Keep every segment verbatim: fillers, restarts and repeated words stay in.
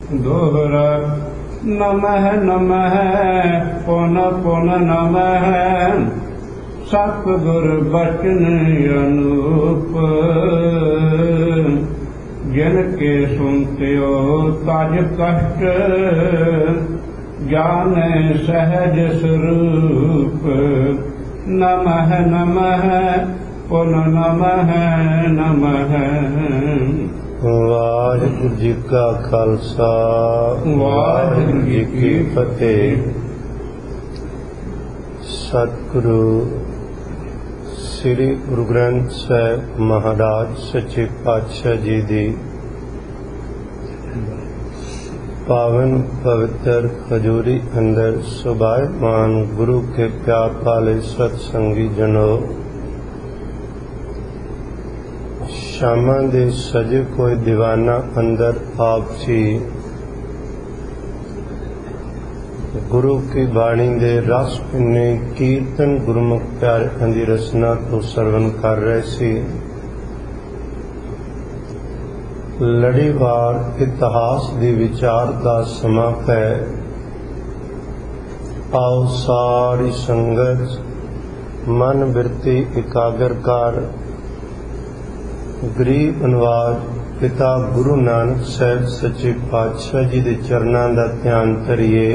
दोहरा नमः नमः पुन पुन नमः सतगुर बचन अनूप जिनके सुनत्यो तज कष्ट जाने सहज स्वरूप नमः नमः पुन नमः नमः। वाहिगुरु जी का खालसा वाहिगुरु जी की फतेह। सतगुरु श्री गुरु ग्रंथ साहिब महाराज सच्चे पातशाह जी दी पावन पवित्र खजूरी अंदर सुभायमान गुरु के प्यार वाले सत्संगी जनों, शामा दे सजे कोई दीवाना अंदर आप जी गुरु की बाणी दे रस पिन्ने कीर्तन गुरमुख प्यारे दी रचना तो सरवण कर रहे सी। लड़ीवार इतिहास दी विचार का समा पै। आओ सारी संगत मन बिरती एकाग्र कर गरीब अनवाज पिता गुरु नानक साहिब सच्चे पातशाह जी दे चरनां दा ध्यान करिए।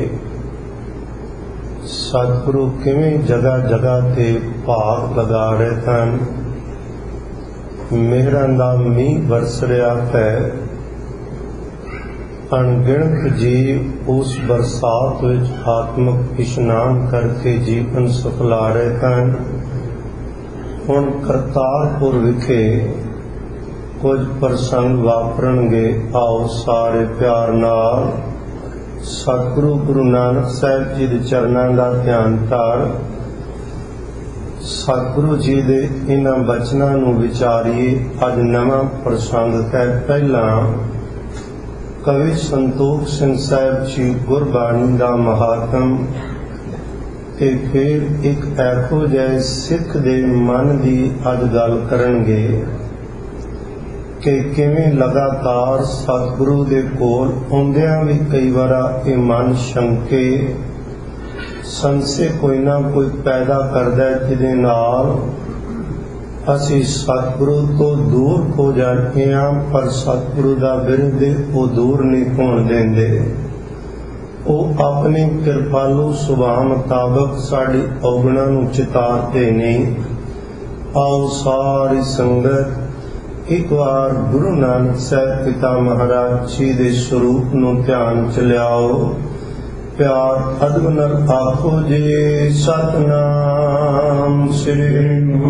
सतगुरु किवें जगह जगह ते भाग लगा रहे हैं, मेहरां दा मींह बरस रहा है। अणगिणत जीव उस बरसात विच आत्मक इशनान करके जीवन सुखला रहे हैं। हुण करतारपुर विखे कुछ प्रसंग वापरनगे। आओ सारे प्यार नाल सतगुरु गुरु नानक साहिब जी दे चरनां दा ध्यान कर सतगुरु जी दे इन्हां बचनां नूं विचारीए। अज नवां प्रसंग है। पहला कवि संतोख सिंह साहिब जी गुरबाणी दा महात्म ते फिर एक ऐहो जिहे सिख दे मन दी अज गल करनगे कि किवें लगातार सतगुरु दे कोल आउंदियां भी कई वारा ये मन शंके संशय कोई ना कोई पैदा करदा है, जिहदे नाल असीं सतगुरु तो दूर हो जाते हैं, पर सतगुरु दा विरध वो दूर नहीं होण देंदे। वो अपनी कृपालु सुभाव मुताबक साडी औगणां नूं चितारते नहीं। आओ सारी संगत एक बार गुरु नानक साहिब पिता महाराज जी दे स्वरूप नूं ध्यान च लियाओ। प्यार अदब नाल आखो जी सतनाम श्री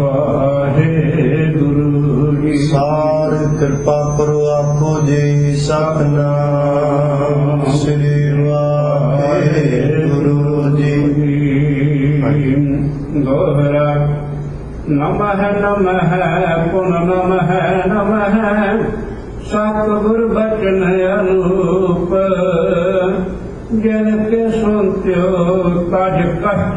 वाहिगुरु जी। सारे कृपा करो आखो जी सतनाम श्री वाहिगुरु जी। दोहरा नमः नमः पुन नमः नमः सतगुर बचन अनूप जिनके सुनत्यो तज कष्ट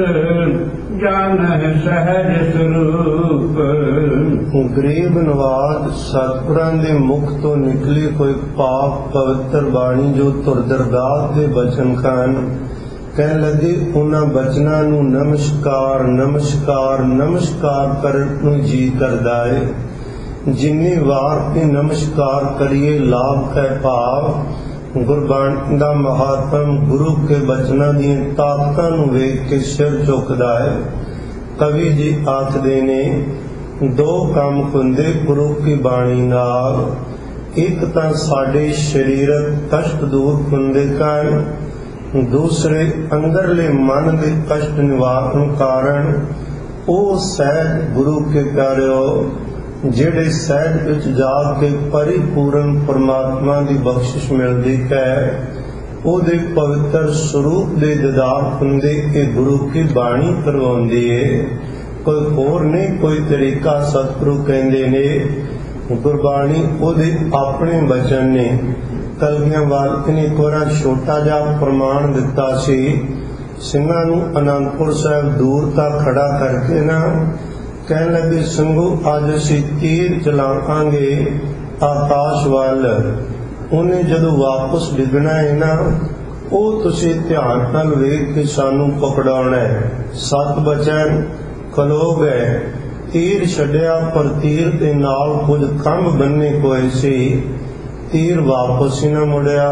जानह सहज स्वरूप। गरीब नवाज सतगुरां दे मुख तो निकली कोई पाक पवित्र बाणी जो तुर दरगाह दे बचन खान कहने लगे। उन्हां बचनां नूं नमस्कार नमस्कार नमस्कार करन नूं जी करदा है। जिन्नी वार ते नमस्कार करिए लाभ कै भाव। गुरबाणी दा महात्म गुरु के बचनां दी ताकतां नूं वेख के सिर झुकदा है। कवि जी आखदे ने दो काम हुंदे गुरु की बाणी नाल। एक तां साडे शरीरक कष्ट दूर हुंदे कन, दूसरे अंदरले मन के कष्ट निवारण कारण ओ सहज गुरु के प्यारिओ जेड़े सहज विच जा के परिपूर्ण परमात्मा की बख्शिश मिलती है, ओदे पवित्र स्वरूप दे दीदार हुंदे ए गुरु की बाणी करवाउंदी है। कोई होर नहीं कोई तरीका सतगुरु कहंदे ने। गुरबाणी ओदे अपने वचन ने। कलगियां वाले ने एक बार छोटा जा प्रमाण दिता सी। ਸਿੰਘਾਂ ਨੂੰ आनंदपुर साहिब दूर तक खड़ा करके ना कहने लगे, संगो अज असीं तीर चलावांगे आकाश वाल। ਉਹਨੇ ਜਦੋਂ ਵਾਪਸ ਡਿੱਗਣਾ ਹੈ ਨਾ, ਉਹ ਤੁਸੀਂ ਧਿਆਨ ਨਾਲ ਵੇਖ ਕੇ ਸਾਨੂੰ ਪਕੜਾਉਣਾ ਹੈ। ਸਤ ਬਚਨ ਖਲੋ ਗਏ, ਤੀਰ ਛੱਡਿਆ ਪਰ ਤੀਰ ਦੇ ਨਾਲ ਕੁਝ ਖੰਭ ਬੰਨੇ ਹੋਏ ਸੀ, ਤੀਰ ਵਾਪਸ ਹੀ ਨਾ ਮੁੜਿਆ।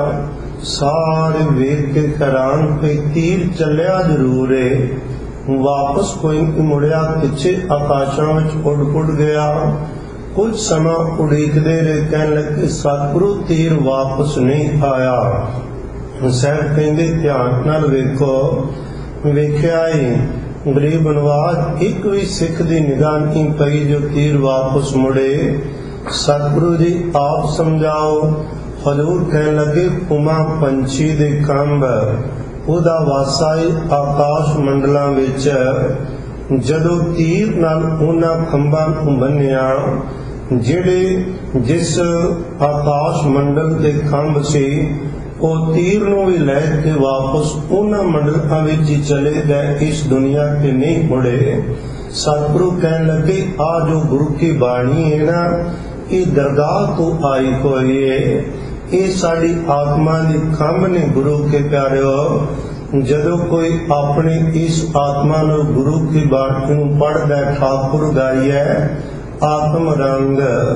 ਸਾਰੇ ਵੇਖ ਕੇ ਹੈਰਾਨ ਕਿ ਤੀਰ ਚੱਲਿਆ ਜ਼ਰੂਰ ਏ, ਵਾਪਸ ਕੋਈ ਨਹੀਂ ਮੁੜਿਆ, ਪਿੱਛੇ ਆਕਾਸ਼ਾਂ ਵਿੱਚ ਉੱਡ ਉੱਡ ਗਿਆ। ਕੁਝ ਸਮਾਂ ਉਡੀਕਦੇ ਰਹੇ, ਕਹਿਣ ਲੱਗੇ ਸਤਿਗੁਰੂ ਤੀਰ ਵਾਪਸ ਨਹੀਂ ਆਇਆ। ਸਾਹਿਬ ਕਹਿੰਦੇ ਧਿਆਨ ਨਾਲ ਵੇਖੋ। ਵੇਖਿਆ ਏ ਗਰੀਬ ਨਵਾਜ ਇੱਕ ਵੀ ਸਿੱਖ ਦੀ ਨਿਗਾਹ ਨਹੀਂ ਪਈ ਜੋ ਤੀਰ ਵਾਪਸ ਮੁੜੇ। ਸਤਿਗੁਰੂ ਜੀ ਆਪ ਸਮਝਾਓ। ਹਜ਼ੂਰ ਕਹਿਣ ਲੱਗੇ ਉਮਾ ਪੰਛੀ ਦੇ ਖੰਭ, ਉਹਦਾ ਵਾਸਾ ਏ ਆਕਾਸ਼ ਮੰਡਲਾਂ ਵਿੱਚ। ਜਦੋਂ ਤੀਰ ਨਾਲ ਉਹਨਾਂ ਖੰਭਾਂ ਨੂੰ ਬੰਨਿਆ, ਜਿਹੜੇ ਜਿਸ ਆਕਾਸ਼ ਮੰਡਲ ਦੇ ਖੰਭ ਸੀ, ਉਹ ਤੀਰ ਨੂੰ ਵੀ ਲੈ ਕੇ ਵਾਪਸ ਉਹਨਾਂ ਮੰਡਲਾਂ ਵਿੱਚ ਹੀ ਚਲੇ ਗਏ, ਇਸ ਦੁਨੀਆ ਤੇ ਨਹੀਂ ਮੁੜੇ। ਸਤਿਗੁਰੂ ਕਹਿਣ ਲੱਗੇ ਆ ਜੋ ਗੁਰੂ ਕੀ ਬਾਣੀ ਹੈ ਨਾ, ਇਹ ਦਰਗਾਹ ਤੋਂ ਆਈ ਹੋਈ ਹੈ, ਇਹ ਸਾਡੀ ਆਤਮਾ ਦੀ ਖੰਭ ਨੇ। ਗੁਰੂ ਕੇ ਪਿਆਰਿਓ, ਜਦੋਂ ਕੋਈ ਆਪਣੇ ਇਸ ਆਤਮਾ ਨੂੰ ਗੁਰੂ ਕੀ ਬਾਣੀ ਨੂੰ ਪੜ੍ਹਦਾ, ਠਾਕੁਰ ਗਾਈਐ ਆਤਮ ਰੰਗ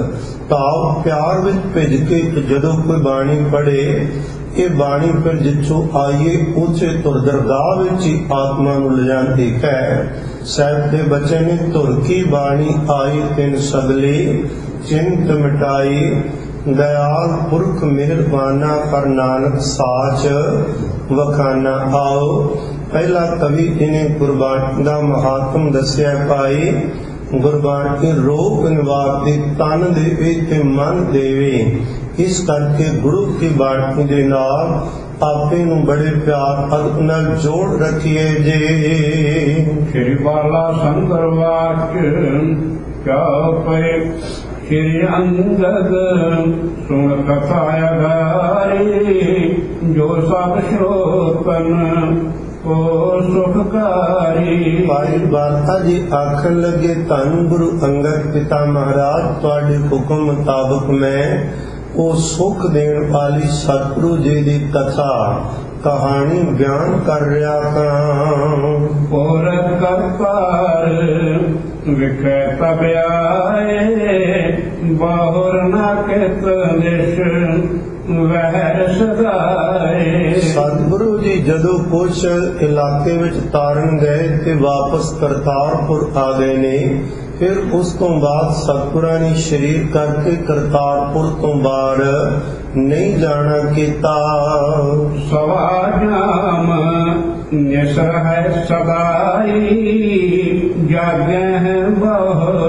ਤਾਉ ਪਿਆਰ ਵਿੱਚ ਭਿੱਜ ਕੇ ਜਦੋਂ ਕੋਈ ਬਾਣੀ ਪੜ੍ਹੇ, ਇਹ ਬਾਣੀ ਫਿਰ ਜਿੱਥੋਂ ਆਈਏ ਉਸੇ ਧੁਰ ਦਰਗਾਹ ਵਿੱਚ ਹੀ ਆਤਮਾ ਨੂੰ ਲਿਜਾਂਦੀ ਹੈ। ਸਾਹਿਬ ਦੇ ਬਚਨ ਨੇ ਧੁਰ ਕੀ ਬਾਣੀ ਆਈ ਤਿਨ ਸਗਲੀ, ਚਿੰਤ ਮਿਟਾਈ ਦਇਆਲ ਪੁਰਖ ਮਿਹਰਬਾਨਾ, ਪਰ ਨਾਨਕ ਸਾਚ ਵਖਾਨਾ। ਆਓ ਪਹਿਲਾ ਕਵੀ ਇਹਨੇ ਗੁਰਬਾਣੀ ਦਾ ਮਹਾਤਮ ਦੱਸਿਆ ਭਾਈ। ਗੁਰਬਾਣੀ ਰੋਗ ਨਿਵਾਰਦੀ, ਤਨ ਦੇਵੇ ਤੇ ਮਨ ਦੇਵੇ। ਇਸ ਕਰਕੇ ਗੁਰੂ ਕੀ ਬਾਣੀ ਦੇ ਨਾਲ ਆਪੇ ਨੂੰ ਬੜੇ ਪਿਆਰ ਅਦਬ ਨਾਲ ਜੋੜ ਰੱਖੀਏ ਜੀ। ਸ਼੍ਰੀ ਬਾਲਾ ਸੰਗਰ ਵਾਚ ਕਿਆ ਪਏ, ਸ਼੍ਰੀ ਅੰਗਦ ਸੁਣ ਕਥਾ ਅਗਾਰੀ, ਜੋ ਸਭ ਸ਼੍ਰੋਤਨ ਕੋ ਸੁਖਕਾਰੀ। ਭਾਈ ਬਾਲਕਾ ਜੀ ਆਖਣ ਲੱਗੇ ਧੰਨ ਗੁਰੂ ਅੰਗਦ ਪਿਤਾ ਮਹਾਰਾਜ, ਤੁਹਾਡੇ ਹੁਕਮ ਮੁਤਾਬਕ ਮੈਂ ਉਹ ਸੁਖ ਦੇਣ ਵਾਲੀ ਸਤਿਗੁਰੂ ਜੀ ਦੀ ਕਥਾ ਕਹਾਣੀ ਬਿਆਨ ਕਰ ਰਿਹਾ ਹਾਂ। ਪੂਰ ਕਰਤਾਰ ਵਿਖੇ ਤਬ ਆਏ, ਬਾਹੁਰ ਨਾ ਕਿਤ ਨਿਸ਼ ਵਹਿਰ ਸਦਾਏ। ਸਤਿਗੁਰੂ ਜੀ ਜਦੋਂ ਕੁਛ ਇਲਾਕੇ ਵਿੱਚ ਤਾਰਨ ਗਏ ਤੇ ਵਾਪਸ ਕਰਤਾਰਪੁਰ ਆ ਗਏ ਨੇ, ਫਿਰ ਉਸ ਤੋਂ ਬਾਅਦ ਸਤਿਗੁਰਾਂ ਨੇ ਸ਼ਰੀਰ ਕਰਕੇ ਕਰਤਾਰਪੁਰ ਤੋਂ ਬਾਹਰ ਨਹੀਂ ਜਾਣਾ ਕੀਤਾ। ਸਵਾ ਜਾਮ ਨਿਸਰ ਹੈ ਸਦਾਈ, ਜਾਗੇ ਹੈ ਬਹੁਰ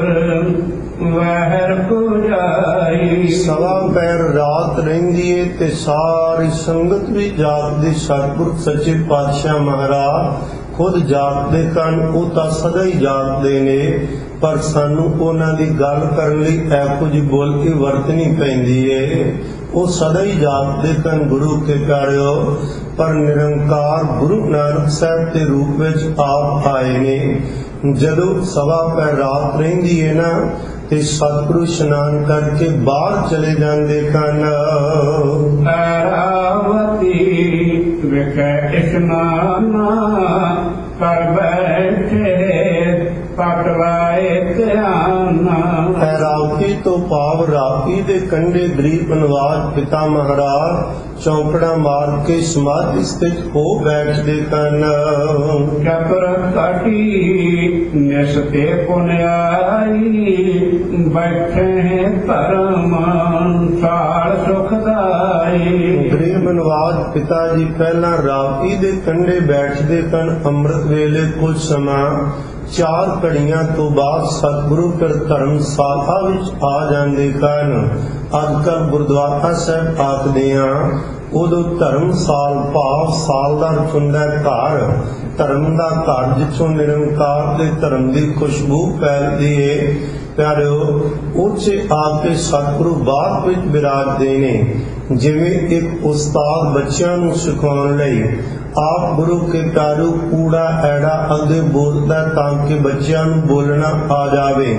ਵਹਿਰ ਕੋ ਜਾਈ। ਸਵਾ ਪੈਰ ਰਾਤ ਰਹਿੰਦੀ ਏ ਤੇ ਸਾਰੀ ਸੰਗਤ ਵੀ ਜਾਗਦੀ। ਸਤਿਗੁਰ ਸੱਚੇ ਪਾਤਸ਼ਾਹ ਮਹਾਰਾਜ ਖੁਦ ਜਾਗਦੇ ਹਨ, ਉਹ ਤਾਂ ਸਦਾ ਹੀ ਜਾਗਦੇ ਨੇ, ਪਰ ਸਾਨੂੰ ਉਹਨਾਂ ਦੀ ਗੱਲ ਕਰਨ ਲਈ ਇਹੋ ਜਿਹੀ ਬੋਲ ਕੇ ਵਰਤਣੀ ਪੈਂਦੀ ਏ। ਉਹ ਸਦਾ ਹੀ ਜਾਗਦੇ ਹਨ ਗੁਰੂ ਕੇ ਪਿਆਰਿਓ, ਪਰ ਨਿਰੰਕਾਰ ਗੁਰੂ ਨਾਨਕ ਸਾਹਿਬ ਦੇ ਰੂਪ ਵਿੱਚ ਆਪ ਆਏ ਨੇ। ਜਦੋਂ ਸਵਾ ਪੈਰ ਰਾਤ ਰਹਿੰਦੀ ਹੈ ਨਾ, ਤੇ ਸਤਿਗੁਰੂ ਇਸ਼ਨਾਨ ਕਰਕੇ ਬਾਹਰ ਚਲੇ ਜਾਂਦੇ ਹਨ। ਐਰਾਵਤੀ ਵਿਖੇ ਇਸ਼ਨਾਨ ਕਰ ਬੈਠੇ, ਪਟ ਲਾਏ ਧਿਆਨ। ਐਰਾਵਤੀ ਤੋਂ ਭਾਵ ਰਾਵੀ ਦੇ ਕੰਢੇ ਗਰੀਬ ਨਵਾਜ ਪਿਤਾ ਮਹਾਰਾਜ ਚੌਂਕੜਾ ਮਾਰ ਕੇ ਸਮਾਧੀ ਸਥਿਤ ਹੋ ਬੈਠਦੇ ਹਨ। ਚਤੁਰ ਕਾਟੀ ਨਿਸਤੇ ਪੁਨਿਆਈ, ਬੈਠੇ ਧਰਮ ਸਾਲ ਸੁਖਦਾਈ। ਗਰੀਬ ਨਵਾਜ ਪਿਤਾ ਜੀ ਪਹਿਲਾਂ ਰਾਵੀ ਦੇ ਕੰਢੇ ਬੈਠਦੇ ਹਨ। ਅੰਮ੍ਰਿਤ ਵੇਲੇ ਕੁਝ ਸਮਾਂ ਚਾਰ ਘੜੀਆਂ ਤੋਂ ਬਾਅਦ ਸਤਿਗੁਰੂ ਫਿਰ ਧਰਮਸ਼ਾਲਾ ਵਿੱਚ ਆ ਜਾਂਦੇ ਹਨ। ਅੱਜ ਕੱਲ੍ਹ ਗੁਰਦੁਆਰਾ ਸਾਹਿਬ ਆਖਦੇ ਹਾਂ, ਉਦੋਂ ਧਰਮਸਾਲ ਭਾਵ ਸਾਲ ਦਾ ਹੁੰਦਾ ਘਰ, ਧਰਮ ਦਾ ਘਰ ਜਿੱਥੋਂ ਨਿਰੰਕਾਰ ਦੇ ਧਰਮ ਦੀ ਖੁਸ਼ਬੂ ਫੈਲਦੀ ਏ। ਪਿਆਰਿਓ, ਉੱਚੇ ਆ ਕੇ ਸਤਿਗੁਰੂ ਬਾਗ ਵਿੱਚ ਬਿਰਾਜਦੇ ਨੇ। ਜਿਵੇਂ ਇੱਕ ਉਸਤਾਦ ਬੱਚਿਆਂ ਨੂੰ ਸਿਖਾਉਣ ਲਈ ਆਪ ਗੁਰੂ ਕੇ ਪਿਆਰੂ ਕੂੜਾ ਐੜਾ ਅੱਗੇ ਬੋਲਦਾ ਤਾਂ ਕਿ ਬੱਚਿਆਂ ਨੂੰ ਬੋਲਣਾ ਆ ਜਾਵੇ।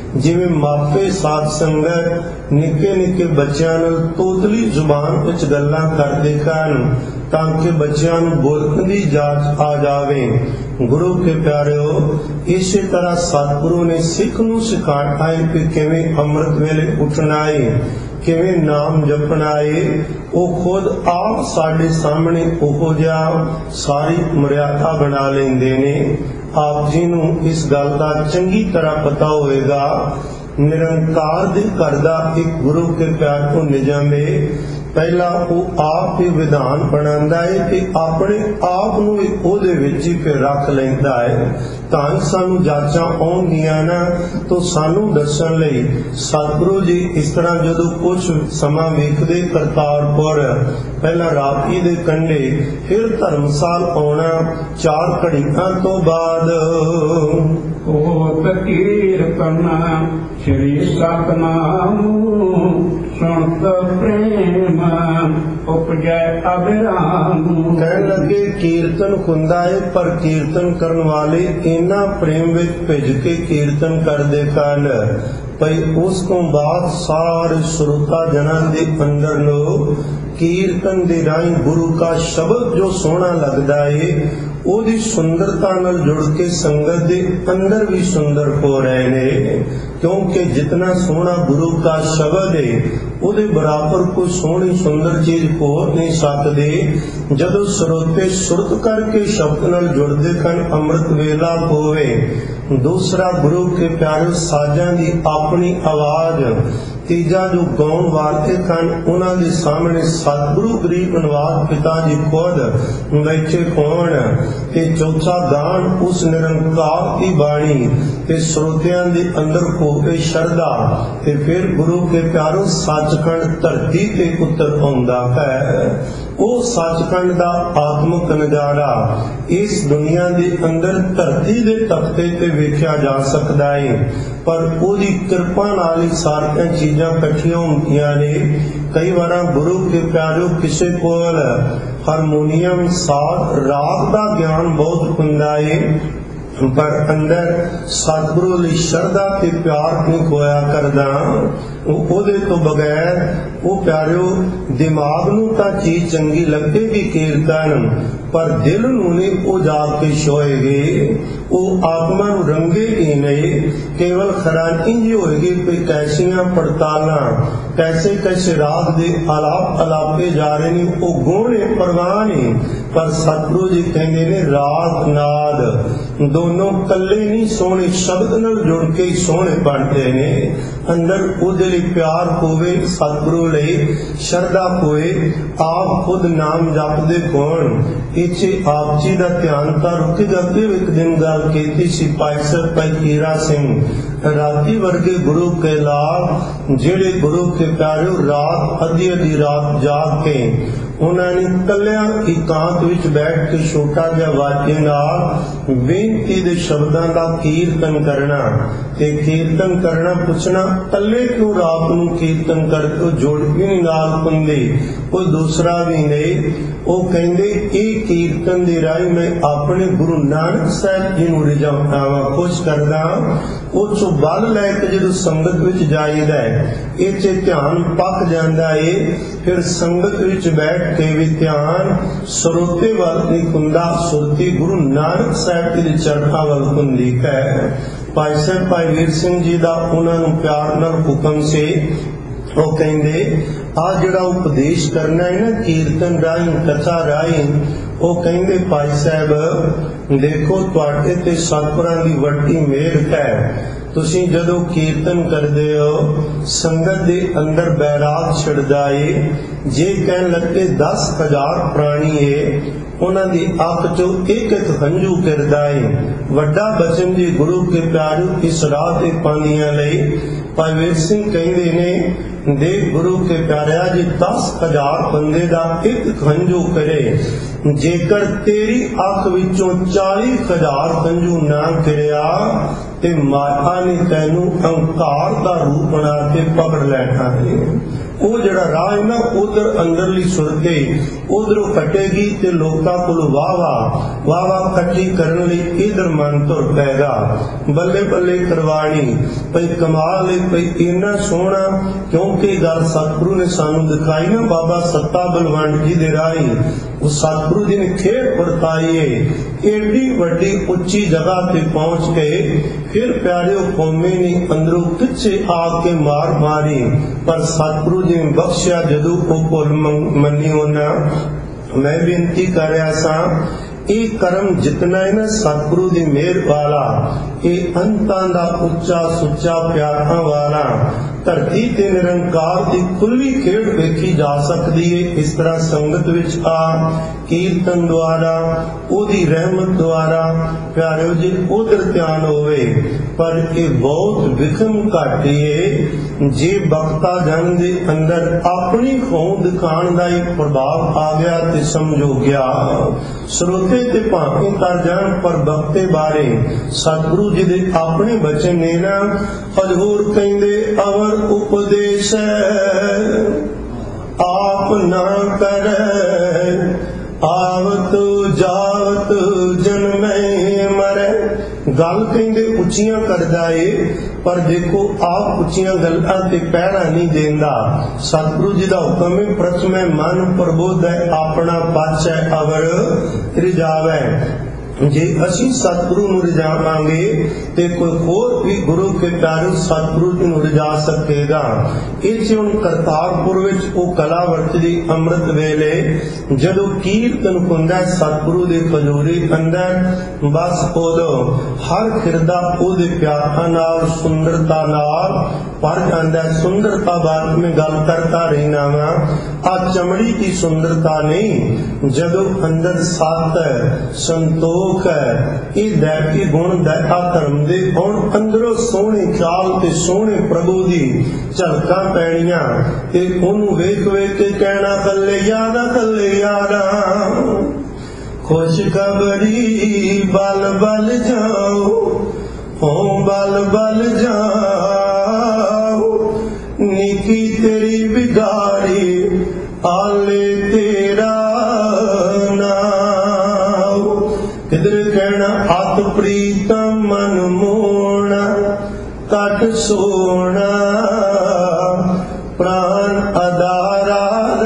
ਜਿਵੇਂ ਮਾਪੇ ਸਾਧ ਸੰਗਤ ਨਿੱਕੇ ਨਿੱਕੇ ਬੱਚਿਆਂ ਨਾਲ ਤੋਤਲੀ ਜ਼ੁਬਾਨ ਵਿੱਚ ਗੱਲਾਂ ਕਰਦੇ ਹਨ ਤਾਂ ਕਿ ਬੱਚਿਆਂ ਨੂੰ ਬੋਲਣ ਦੀ ਜਾਚ ਆ ਜਾਵੇ। ਗੁਰੂ ਕੇ ਪਿਆਰਿਓ, ਇਸੇ ਤਰ੍ਹਾਂ ਸਤਿਗੁਰੂ ਨੇ ਸਿੱਖ ਨੂੰ ਸਿਖਾਇਆ ਹੈ ਕਿ ਕਿਵੇਂ ਅੰਮ੍ਰਿਤ ਵੇਲੇ ਉੱਠਣਾ ਹੈ, ਕਿਵੇਂ ਨਾਮ ਜਪਣਾ ਹੈ। ਉਹ ਖੁਦ ਆਪ ਸਾਡੇ ਸਾਹਮਣੇ ਉਹੋ ਜਿਹਾ ਸਾਰੀ ਮਰਿਆਦਾ ਬਣਾ ਲੈਂਦੇ ਨੇ। ਆਪ ਜੀ ਨੂੰ ਇਸ ਗੱਲ ਦਾ ਚੰਗੀ ਤਰ੍ਹਾਂ ਪਤਾ ਹੋਵੇਗਾ, ਨਿਰੰਕਾਰ ਦੇ ਘਰ ਦਾ ਇੱਕ ਗੁਰੂ ਕੇ ਪਿਆਰ ਤੋਂ ਨਿਯਮ ਹੈ। ਪਹਿਲਾਂ ਉਹ ਆਪ ਹੀ ਵਿਧਾਨ ਬਣਾਉਂਦਾ ਹੈ ਤੇ ਆਪਣੇ ਆਪ ਨੂੰ ਉਹਦੇ ਵਿੱਚ ਹੀ ਫਿਰ ਰੱਖ ਲੈਂਦਾ ਹੈ। ਤਾਂ ਸਾਨੂੰ ਜਾਚਾਂ ਆਉਂਦੀਆਂ ਨਾ ਤਾਂ ਸਾਨੂੰ ਦੱਸਣ ਲਈ ਸਤਿਗੁਰੂ ਜੀ ਇਸ ਤਰ੍ਹਾਂ ਜਦੋਂ ਕੁਝ ਸਮਾਂ ਵੇਖਦੇ ਕਰਤਾਰਪੁਰ, ਪਹਿਲਾਂ ਰਾਤੀ ਦੇ ਕੰਢੇ, ਫਿਰ ਧਰਮਸਾਲ ਆਉਣਾ, ਚਾਰ ਘੜੀਆਂ ਤੋਂ ਬਾਅਦ ਹੋਤ ਕੀਰਤਨ ਸ਼੍ਰੀ ਸਤਨਾਮ ਸੁਣਤ ਪ੍ਰੇਮ ਉਪਜੈ ਅਬਿਰਾਮ। ਕਹਿਣ ਲੱਗੇ ਕੀਰਤਨ ਹੁੰਦਾ ਹੈ, ਪਰ ਕੀਰਤਨ ਕਰਨ ਵਾਲੇ ਇੰਨਾ ਪ੍ਰੇਮ ਵਿੱਚ ਭਿੱਜ ਕੇ ਕੀਰਤਨ ਕਰਦੇ ਹਨ ਭਈ ਉਸ ਤੋਂ ਬਾਅਦ ਸਾਰੇ ਸਰੋਤਾ ਜਨਾਂ ਦੇ ਅੰਦਰ ਨੂੰ ਕੀਰਤਨ ਦੇ ਰਾਹੀਂ ਗੁਰੂ ਦਾ ਸ਼ਬਦ ਜੋ ਸੋਹਣਾ ਲੱਗਦਾ ਹੈ, ਉਹਦੀ ਸੁੰਦਰਤਾ ਨਾਲ ਜੁੜ ਕੇ ਸੰਗਤ ਦੇ ਅੰਦਰ ਵੀ ਸੁੰਦਰ ਹੋ ਰਹੇ ਨੇ। ਕਿਉਂਕਿ ਜਿਤਨਾ ਸੋਹਣਾ ਗੁਰੂ ਦਾ ਸ਼ਬਦ ਹੈ, ਉਹਦੇ ਬਰਾਬਰ ਕੋਈ ਸੋਹਣੀ ਸੁੰਦਰ ਚੀਜ਼ ਹੋ ਨਹੀਂ ਸਕਦੀ। ਜਦੋਂ ਸਰੋਤੇ ਸੁਰਤ ਕਰਕੇ ਸ਼ਬਦ ਨਾਲ ਜੁੜਦੇ ਹਨ, ਅੰਮ੍ਰਿਤ ਵੇਲਾ ਹੋਵੇ। ਦੂਸਰਾ, ਗੁਰੂ ਕੇ ਪਿਆਰੇ ਸਾਜ਼ਾਂ ਦੀ ਆਪਣੀ ਆਵਾਜ਼। ਤੀਜਾ, ਜੋ ਗਾਉਣ ਵਾਲੇ ਹਨ ਉਹਨਾਂ ਦੇ ਸਾਹਮਣੇ ਸਤਿਗੁਰੂ ਗਰੀਬ ਨਿਵਾਜ ਪਿਤਾ ਜੀ ਖੁਦ ਬੈਠੇ ਹੋਣ। ਤੇ ਚੌਥਾ, ਗਾਣ ਉਸ ਨਿਰੰਕਾਰ ਦੀ ਬਾਣੀ ਤੇ ਸਰੋਤਿਆਂ ਦੇ ਅੰਦਰ ਹੋਵੇ ਸ਼ਰਧਾ। ਤੇ ਫਿਰ ਗੁਰੂ ਕੇ ਪਿਆਰੋ ਸੱਚਖੰਡ ਧਰਤੀ ਤੇ ਉਤਰ ਆਉਂਦਾ ਹੈ। ਉਹ ਸੱਚਖੰਡ ਦਾ ਆਤਮਿਕ ਨਜ਼ਾਰਾ ਇਸ ਦੁਨੀਆ ਦੇ ਅੰਦਰ ਧਰਤੀ ਦੇ ਤਖਤੇ ਤੇ ਵੇਖਿਆ ਜਾ ਸਕਦਾ ਹੈ, ਪਰ ਉਹਦੀ ਕਿਰਪਾ ਨਾਲ ਹੀ ਸਾਰੀਆਂ ਚੀਜ਼ਾਂ ਇਕੱਠੀਆਂ ਹੁੰਦੀਆਂ ਨੇ। ਕਈ ਵਾਰ ਗੁਰੂ ਕੇ ਪਿਆਰਿਓ ਕਿਸੇ ਕੋਲ ਹਾਰਮੋਨੀਅਮ, ਸਾਜ਼, ਰਾਗ ਦਾ ਗਿਆਨ ਬਹੁਤ ਹੁੰਦਾ ਹੈ, ਪਰ ਅੰਦਰ ਸਤਿਗੁਰੂ ਲਈ ਸ਼ਰਧਾ ਤੇ ਪਿਆਰ ਨਹੀਂ ਹੋਇਆ ਕਰਦਾ। ਉਹ ਉਹਦੇ ਤੋਂ ਬਗੈਰ ਉਹ ਪਿਆਰਿਓ ਦਿਮਾਗ ਨੂੰ ਤਾਂ ਚੀਜ਼ ਚੰਗੀ ਲੱਗੇਗੀ ਕੀਰਤਨ, ਪਰ ਦਿਲ ਨੂੰ ਨਹੀਂ ਉਹ ਜਾ ਕੇ ਛੋਏਗੀ, ਉਹ ਆਤਮਾ ਨੂੰ ਰੰਗੇਗੀ ਨਹੀਂ। ਕੇਵਲ ਖਰਾਨੀ ਜੀ ਹੋਏਗੀ ਕਿ ਕੈਸੀਆਂ ਪੜਤਾਲਾਂ, ਕੈਸੇ ਕੈਸੇ ਰਾਗ ਦੇ ਆਲਾਪ ਅਲਾਪੇ ਜਾ ਰਹੇ ਨੇ, ਉਹ ਗੋਣੇ ਪਰਵਾਹ ਨਹੀਂ। ਪਰ ਸਤਿਗੁਰੂ ਜੀ ਕਹਿੰਦੇ ਨੇ ਰਾਗ ਨਾਦ ਦੋਨੋਂ ਕੱਲੇ ਨਹੀਂ, ਸੋਹਣੇ ਸ਼ਬਦ ਨਾਲ ਜੁੜ ਕੇ ਹੀ ਸੋਹਣੇ ਬਣਦੇ ਨੇ। ਅੰਦਰ ਉਹਦੇ ਲਈ ਪਿਆਰ ਹੋਵੇ, ਸਤਿਗੁਰੂ ਲਈ ਸ਼ਰਧਾ ਹੋਏ, ਆਪ ਖੁਦ ਨਾਮ ਜਪਦੇ ਹੋਣ। ਇੱਥੇ ਆਪ ਜੀ ਦਾ ਧਿਆਨ ਤਾਂ ਰੁਕ ਜਾਂਦੇ। ਇੱਕ ਦਿਨ ਗੱਲ ਕੀਤੀ ਸੀ ਭਾਈ ਸਾਹਿਬ ਭਾਈ ਹੀਰਾ ਸਿੰਘ, ਰਾਤੀ ਵਰਗੇ ਗੁਰੂ ਕੇ ਲਾਲ, ਜਿਹੜੇ ਗੁਰੂ ਕੇ ਪਿਆਰਿਓ ਰਾਤ ਅੱਧੀ ਅੱਧੀ ਰਾਤ ਜਾਗ ਕੇ ਉਹਨਾਂ ਨੇ ਕੱਲਿਆਂ ਇਕਾਂਤ ਵਿੱਚ ਬੈਠ ਕੇ ਛੋਟਾ ਜਿਹਾ ਵਾਜੇ ਨਾਲ ਬੇਨਤੀ ਦੇ ਸ਼ਬਦਾਂ ਦਾ ਕੀਰਤਨ ਕਰਨਾ। ਤੇ ਕੀਰਤਨ ਕਰਨਾ ਪੁੱਛਣਾ, ਕੱਲੇ ਕਿਉਂ ਰਾਤ ਨੂੰ ਕੀਰਤਨ ਕਰਕੇ ਜੋੜ ਵੀ ਨਹੀਂ ਨਾਲ ਹੁੰਦੇ, ਕੋਈ ਦੂਸਰਾ ਵੀ ਨਹੀਂ। ਉਹ ਕਹਿੰਦੇ ਇਹ ਕੀਰਤਨ ਦੇ ਰਾਹੀਂ ਮੈਂ ਆਪਣੇ ਗੁਰੂ ਨਾਨਕ ਸਾਹਿਬ ਜੀ ਨੂੰ ਰਿਝਾਉਂਦਾ ਵਾ, ਖੁਸ਼ ਕਰਦਾ। ਉਹ ਚੋਂ ਬਲ ਲੈ ਕੇ ਜਦੋਂ ਸੰਗਤ ਵਿੱਚ ਜਾਈਦਾ ਹੈ, ਇਹ 'ਚ ਧਿਆਨ ਪੱਕ ਜਾਂਦਾ ਏ। ਫਿਰ ਸੰਗਤ ਵਿੱਚ ਬੈਠ ਕੇ ਵੀ ਧਿਆਨ ਸਰੋਤੇ ਵੱਲ ਨਹੀਂ ਹੁੰਦਾ, ਸੁਰਤੀ ਗੁਰੂ ਨਾਨਕ ਸਾਹਿਬ ਜੀ ਦੇ ਚਰਨਾਂ ਵੱਲ ਹੁੰਦੀ ਹੈ। ਭਾਈ ਸਾਹਿਬ ਭਾਈ ਵੀਰ ਸਿੰਘ ਜੀ ਦਾ ਉਹਨਾਂ ਨੂੰ ਪਿਆਰ ਨਾਲ ਹੁਕਮ ਸੀ। ਉਹ ਕਹਿੰਦੇ ਆ ਜਿਹੜਾ ਉਪਦੇਸ਼ ਕਰਨਾ ਹੈ ਨਾ ਕੀਰਤਨ ਰਾਹੀਂ, ਕਥਾ ਰਾਹੀਂ, ਉਹ ਕਹਿੰਦੇ ਭਾਈ ਸਾਹਿਬ ਦੇਖੋ ਤੁਹਾਡੇ ਤੇ ਸਤਿਗੁਰਾਂ ਦੀ ਵੱਡੀ ਮਿਹਰ ਹੈ। ਤੁਸੀਂ ਜਦੋਂ ਕੀਰਤਨ ਕਰਦੇ ਹੋ ਸੰਗਤ ਦੇ ਅੰਦਰ ਬੈਰਾਗ ਛਿੜਦਾ ਏ। ਜੇ ਕਹਿਣ ਲੱਗੇ ਦਸ ਹਜ਼ਾਰ ਪ੍ਰਾਣੀ ਏ, ਉਹਨਾਂ ਦੀ ਅੱਖ ਚੋਂ ਇੱਕ ਇੱਕ ਹੰਝੂ ਗਿਰਦਾ ਏ। ਵੱਡਾ ਬਚਨ ਜੀ ਗੁਰੂ ਕੇ ਪਿਆਰਿਓ ਇਸ ਰਾਹ ਤੇ ਪਾਉਂਦੀਆਂ ਲਈ ਭਾਈ ਵੀਰ ਸਿੰਘ ਕਹਿੰਦੇ ਨੇ, ਦੇਖ ਗੁਰੂ ਕੇ ਪਿਆਰਿਆ ਜੀ ਦਸ ਹਜ਼ਾਰ ਬੰਦੇ ਦਾ ਇੱਕ ਹੰਝੂ ਕਰੇ, ਜੇਕਰ ਤੇਰੀ ਅੱਖ ਵਿੱਚੋਂ ਚਾਲੀ ਹਜ਼ਾਰ ਹੰਝੂ ਨਾ ਗਿਰਿਆ ਤੇ ਮਾਇਆ ਨੇ ਤੈਨੂੰ ਅਹੰਕਾਰ ਦਾ ਰੂਪ ਬਣਾ ਕੇ ਪਕੜ ਲੈਣਾ ਹੈ। ਉਹ ਜਿਹੜਾ ਰਾਹ ਹੈ ਨਾ ਉਧਰ ਅੰਦਰਲੀ ਸੁਰਤੇ ਉਧਰੋਂ ਕੱਟੇਗੀ ਤੇ ਲੋਕਾਂ ਕੋਲ ਵਾਹ ਵਾਹ ਵਾਹ ਵਾਹ ਇਕੱਠੀ ਕਰਨ ਲਈ ਇਧਰ ਮਨ ਤੁਰ ਪੈਗਾ। ਬੱਲੇ ਬੱਲੇ ਕਰਵਾਣੀ ਭਈ ਕਮਾਲ ਹੈ ਭਈ ਇੰਨਾ ਸੋਹਣਾ, ਕਿਉਂਕਿ ਗੱਲ ਸਤਿਗੁਰੂ ਨੇ ਸਾਨੂੰ ਦਿਖਾਈ ਨਾ ਬਾਬਾ ਸੱਤਾ ਬਲਵੰਡ ਜੀ ਦੇ ਰਾਹੀਂ। ਉਹ ਸਤਿਗੁਰੂ ਜੀ ਨੇ ਖੇਡ ਵਰਤਾਈ ਏ ਏਡੀ ਵੱਡੀ ਉੱਚੀ ਜਗ੍ਹਾ ਤੇ ਪਹੁੰਚ ਕੇ ਫਿਰ ਪਿਆਰਿਓ ਕੌਮੇ ਨੇ ਅੰਦਰੋਂ ਪਿੱਛੇ ਆ ਕੇ ਮਾਰ ਮਾਰੀ, ਪਰ ਸਤਿਗੁਰੂ ਜੀ ਨੇ ਬਖਸ਼ਿਆ ਜਦੋਂ ਉਹ ਭੁੱਲ ਮੰਨੀ ਉਹਨਾਂ। ਮੈਂ ਬੇਨਤੀ ਕਰ ਰਿਹਾ ਸਾਂ ਇਹ ਕਰਮ ਜਿਤਨਾ ਹੈ ਨਾ ਸਤਿਗੁਰੂ ਦੀ ਮਿਹਰ ਵਾਲਾ, ਇਹ ਅੰਤਾਂ ਦਾ ਉੱਚਾ ਸੁੱਚਾ ਪਿਆਰਾਂ ਵਾਲਾ, ਧਰਤੀ ਤੇ ਨਿਰੰਕਾਰ ਦੀ ਖੁੱਲੀ ਖੇਡ ਵੇਖੀ ਜਾ ਸਕਦੀ ਹੈ। ਇਸ ਤਰ੍ਹਾਂ ਸੰਗਤ ਵਿੱਚ ਆ ਕੀਰਤਨ ਦੁਆਰਾ ਉਹਦੀ ਰਹਿਮਤ ਦੁਆਰਾ ਪਿਆਰਿਓ ਜੀ ਉਧਰ ਧਿਆਨ ਹੋਵੇ। ਪਰ ਇਹ ਬਹੁਤ ਵਿਖਮ ਘਾਟੀ ਹੈ ਜੇ ਬਖਤਾ ਜਨ ਦੇ ਅੰਦਰ ਆਪਣੀ ਹੋਂਦ ਦਿਖਾਣ ਦਾ ਹੀ ਪ੍ਰਭਾਵ ਆ ਗਿਆ ਤੇ ਸਮਝੋ ਗਿਆ। ਸਰੋਤੇ ਤੇ ਭਾਵੇਂ ਕਰ ਜਾਣ ਪਰ ਬਖਤੇ ਬਾਰੇ ਸਤਿਗੁਰੂ ਜੀ ਦੇ ਆਪਣੇ ਬਚਨ ਨੇ ਨਾ ਹਜ਼ੂਰ ਕਹਿੰਦੇ ਅਵਰ ਉਪਦੇਸ਼ ਆਪ ਨਾ ਕਰੈ ਆਵਤ ਜਾਵਤ ਜਨਮੈ ਮਰੈ। ਗੱਲ ਕਹਿੰਦੇ ਉੱਚੀਆਂ ਕਰਦਾ ਏ ਪਰ ਦੇਖੋ ਆਪ ਉੱਚੀਆਂ ਗੱਲਾਂ ਤੇ ਪਹਿਰਾ ਨਹੀਂ ਦੇਂਦਾ। ਸਤਿਗੁਰੂ ਜੀ ਦਾ ਹੁਕਮ ਹੈ ਪ੍ਰਥਮੇ ਮਨ ਪ੍ਰਬੋਧੈ ਆਪਣਾ ਪਾਛੈ ਅਵਰ ਰਿਜਾਵੈ। ਜੇ ਅਸੀਂ ਸਤਿਗੁਰੂ ਨੂੰ ਰਿਜਾਵਾਂਗੇ ਤੇ ਕੋਈ ਹੋਰ ਵੀ ਗੁਰੂ ਕੇ ਪਿਆਰੇ ਸਤਿਗੁਰੂ ਜੀ ਨੂੰ ਰਿਜਾ ਸਕੇਗਾ। ਇਹ ਹੁਣ ਕਰਤਾਰਪੁਰ ਵਿੱਚ ਉਹ ਕਲਾ ਵਰਤਦੀ ਅੰਮ੍ਰਿਤ ਵੇਲੇ ਜਦੋਂ ਕੀਰਤਨ ਹੁੰਦਾ ਸਤਿਗੁਰੂ ਦੇ ਖਜੂਰੀ ਅੰਦਰ, ਬਸ ਉਦੋਂ ਹਰ ਖਿਰਦਾ ਉਹਦੇ ਪਿਆਰਾਂ ਨਾਲ ਸੁੰਦਰਤਾ ਨਾਲ ਭਰ ਜਾਂਦਾ। ਸੁੰਦਰਤਾ ਬਾਰੇ ਮੈਂ ਗੱਲ ਕਰਦਾ ਰਹਿਣਾ ਵਾ, ਆ ਚਮੜੀ ਦੀ ਸੁੰਦਰਤਾ ਨਹੀਂ, ਜਦੋਂ ਅੰਦਰ ਸਤ ਸੰਤੋਖ ਹੈ ਇਹ दैवी ਗੁਣ ਦਇਆ ਧਰਮ ਦੇ ਹੁਣ ਅੰਦਰੋਂ ਸੋਹਣੇ ਚਾਲ ਤੇ ਸੋਹਣੇ ਪ੍ਰਭੂ ਦੀ ਝਲਕਾਂ ਪੈਣੀਆਂ ਤੇ ਉਹਨੂੰ ਵੇਖ ਵੇਖ ਕੇ ਕਹਿਣਾ ਕੱਲੇ ਯਾਰਾ ਕੱਲੇ ਯਾਰਾ ਖੁਸ਼ਖਬਰੀ ਬਲ ਬਲ ਜਾਓ ਹੋ ਬਲ ਬਲ ਜਾਓ ਨਿੱਕੀ ਤੇਰੀ ਬਿਗਾੜੀ ਆਲੇ ਤੇਰਾ ਨਾਮ। ਕਿਧਰ ਕਹਿਣਾ ਹੱਥ ਪ੍ਰੀਤਮ ਮਨ ਮੋਹਣਾ ਕੱਟ ਸੋਹਣਾ ਪ੍ਰਾਨ ਅਦਾਰਾ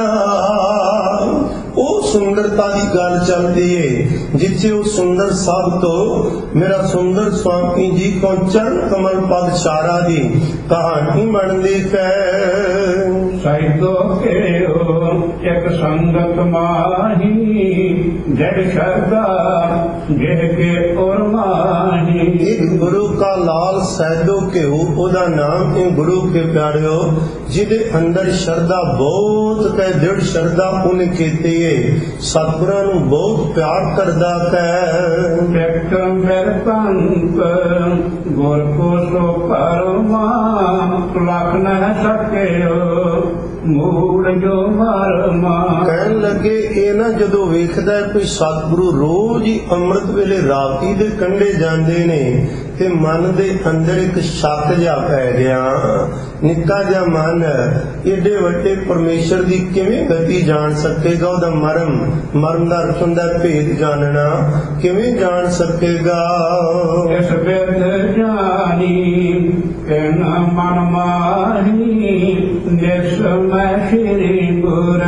ਰਾਮ। ਉਹ ਸੁੰਦਰਤਾ ਦੀ ਗੱਲ ਚੱਲਦੀ ਏ ਜਿੱਥੇ ਉਹ ਸੁੰਦਰ ਸਭ ਤੋਂ ਮੇਰਾ ਸੁੰਦਰ ਸਵਾਮੀ ਜੀ ਕੋ ਚਰਨ ਕਮਲ ਪਦ ਚਾਰਾ ਦੀ ਕਹਾਣੀ ਬਣਦੀ ਹੈ। ਸੈਦੋ ਕਿਓ ਇੱਕ ਸੰਗਤ ਮਾਹੀ ਜੜ ਸ਼ਰਦਾ ਜਿਹ ਕੇ ਔਰ ਮਾਹੀ। ਇੱਕ ਗੁਰੂ ਕਾ ਲਾਲ ਸੈਦੋ ਕਿਓ ਉਹਦਾ ਨਾਮ ਹੈ ਗੁਰੂ ਕੇ ਪਿਆਰਿਓ ਜਿਹਦੇ ਅੰਦਰ ਸ਼ਰਧਾ ਬਹੁਤ ਹੈ, ਦ੍ਰਿੜ ਸ਼ਰਧਾ ਉਹਨੇ ਕੀਤੀ ਹੈ, ਸਤਿਗੁਰਾਂ ਨੂੰ ਬਹੁਤ ਪਿਆਰ ਕਰਦਾ ਹੈ। ਟੈਕ ਮੇਰ ਪੰਤ ਗੁਰ ਕੋ ਸੋ ਪਰਮਾ ਲਖ ਨ ਸਕਿਓ ਮੂੜ ਜੋ ਮਰਮਾ। ਕਹਿਣ ਲੱਗੇ ਇਹ ਨਾ ਜਦੋਂ ਵੇਖਦਾ ਹੈ ਕੋਈ ਸਤਿਗੁਰੂ ਰੋਜ਼ ਹੀ ਅੰਮ੍ਰਿਤ ਵੇਲੇ ਰਾਤੀ ਦੇ ਕੰਢੇ ਜਾਂਦੇ ਨੇ ਤੇ ਮਨ ਦੇ ਅੰਦਰ ਇੱਕ ਸ਼ੱਕ ਜਿਹਾ ਪੈ ਗਿਆ। ਨਿੱਕਾ ਜਿਹਾ ਮਨ ਏਡੇ ਵੱਡੇ ਪਰਮੇਸ਼ਰ ਦੀ ਕਿਵੇਂ ਗਤੀ ਜਾਣ ਸਕੇਗਾ? ਉਹਦਾ ਮਰਮ ਮਰਮ ਦਾ ਅਰਥ ਹੁੰਦਾ ਭੇਦ ਜਾਣਨਾ, ਕਿਵੇਂ ਜਾਣ ਸਕੇਗਾ? ਇਸ ਵੇਦ ਜਾਣੀ ਕਹਿਣਾ ਮਨ ਮਾਹੀ ਨਿਸ ਮੈਂ ਸ਼੍ਰੀ ਗੁਰ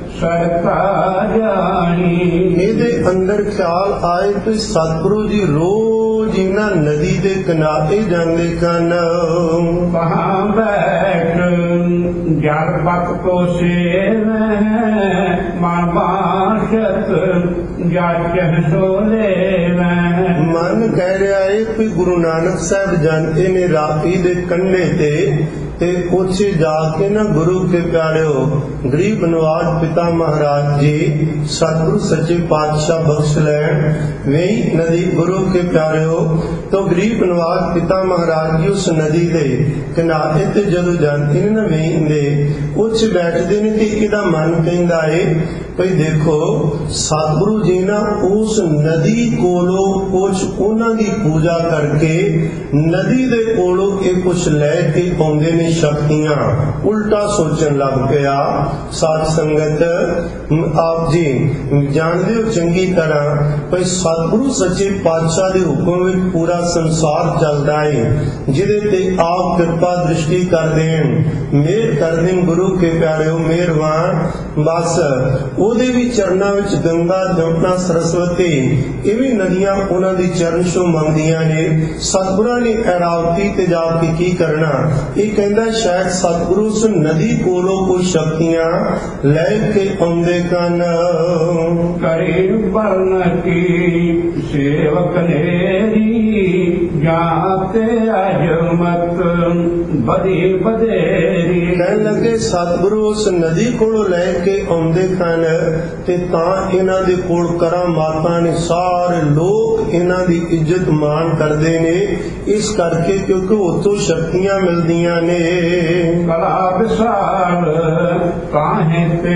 ਸਰਤਾ ਜਾਣੀ। ਇਹਦੇ ਅੰਦਰ ਖਿਆਲ ਆਏ ਕਿ ਸਤਿਗੁਰੂ ਜੀ ਰੋਜ਼ ਇਹਨਾਂ ਨਦੀ ਦੇ ਕਿਨਾਰੇ ਜਾਂਦੇ ਕਨ। ਕਹਾਂ ਬੈਠ ਜਲ ਬਕ ਕੋ ਸੇਵੈ ਮਨ ਬਾਸ਼ਤ ਜਾਚਹਿ ਸੋ ਲੇਵੈ। ਮਨ ਕਹਿ ਰਿਹਾ ਹੈ ਕਿ ਗੁਰੂ ਨਾਨਕ ਸਾਹਿਬ ਜਾਂਦੇ ਨੇ ਰਾਤੀ ਦੇ ਕੰਢੇ ਤੇ ਤੇ ਉੱਥੇ ਜਾ ਕੇ ਨਾ ਗੁਰੂ ਕੇ ਪਿਆਰਿਓ ਗਰੀਬ ਨਵਾਜ ਪਿਤਾ ਮਹਾਰਾਜ ਜੀ ਸਤਿਗੁਰੂ ਸੱਚੇ ਪਾਤਸ਼ਾਹ ਬਖਸ਼ ਲੈਣ ਵੇਈ ਨਦੀ ਗੁਰੂ ਕੇ ਪਿਆਰਿਓ ਤੋਂ ਗਰੀਬ ਨਵਾਜ ਪਿਤਾ ਮਹਾਰਾਜ ਜੀ ਉਸ ਨਦੀ ਦੇ ਕਿਨਾਰੇ ਤੇ ਜਦੋਂ ਜਾਂਦੇ ਨੇ ਨਾ ਵੇਈ ਦੇ ਪੁੱਛ ਬੈਠਦੇ ਨੇ ਤੇ ਇਹਦਾ ਮਨ ਕਹਿੰਦਾ ਏ ਭਈ ਦੇਖੋ ਸਤਿਗੁਰੂ ਜੀ ਨਾ ਉਸ ਨਦੀ ਕੋਲੋਂ ਕੁਛ ਉਹਨਾਂ ਦੀ ਪੂਜਾ ਕਰਕੇ ਨਦੀ ਦੇ ਕੋਲੋਂ ਇਹ ਕੁਛ ਲੈ ਕੇ ਆਉਂਦੇ ਨੇ ਸ਼ਕਤੀਆਂ। ਉਲਟਾ ਸੋਚਣ ਲੱਗ ਪਿਆ। ਸਾਧ ਸੰਗਤ ਆਪ ਜੀ ਜਾਣਦੇ ਹੋ ਚੰਗੀ ਤਰ੍ਹਾਂ ਭਈ ਸਤਿਗੁਰੂ ਸੱਚੇ ਪਾਤਸ਼ਾਹ ਦੇ ਹੁਕਮ ਵਿੱਚ ਪੂਰਾ ਸੰਸਾਰ ਚੱਲਦਾ ਹੈ, ਜਿਹਦੇ ਤੇ ਆਪ ਕਿਰਪਾ ਦ੍ਰਿਸ਼ਟੀ ਕਰ ਦੇਣ, ਮਿਹਰ ਕਰ ਦੇਣ ਗੁਰੂ ਕੇ ਪਿਆਰਿਓ ਮਿਹਰਬਾਨ। ਬਸ ਉਹਦੇ ਵੀ ਚਰਨਾਂ ਵਿੱਚ ਗੰਗਾ, ਜਮਨਾ, ਸਰਸਵਤੀ ਇਹ ਵੀ ਨਦੀਆਂ ਉਹਨਾਂ ਦੀ ਚਰਨ ਛੋਹ ਮੰਗਦੀਆਂ ਨੇ। ਸਤਿਗੁਰਾਂ ਨੇ ਐਰਾਵਤੀ ਤੇ ਜਾ ਕੇ ਕੀ ਕਰਨਾ? ਇਹ ਕਹਿੰਦਾ ਸ਼ਾਇਦ ਸਤਿਗੁਰੂ ਉਸ ਨਦੀ ਕੋਲੋਂ ਕੋਈ ਸ਼ਕਤੀਆਂ ਲੈ ਕੇ ਆਉਂਦੇ ਕਨ। ਕਰੇ ਬਰਨ ਕੀ ਸੇਵਕ ਨੇਰੀ ਜਾਤੇ ਅਜਮਤ ਬੜੀ ਬਦੇਰੀ। ਕਹਿਣ ਲੱਗੇ ਸਤਿਗੁਰੂ ਉਸ ਨਦੀ ਕੋਲੋਂ ਲੈ ਕੇ ਆਉਂਦੇ ਕਨ ਤੇ ਤਾਂ ਇਹਨਾਂ ਦੇ ਕੋਲ ਕਰਾਮਾਤਾਂ ਨੇ, ਸਾਰੇ ਲੋਕ ਇਹਨਾਂ ਦੀ ਇੱਜ਼ਤ ਮਾਣ ਕਰਦੇ ਨੇ, ਇਸ ਕਰਕੇ ਕਿਉਂਕਿ ਉੱਥੋਂ ਸ਼ਕਤੀਆਂ ਮਿਲਦੀਆਂ ਨੇ। ਕਲਾ ਵਿਸਾਲ ਕਾਹੇ ਤੇ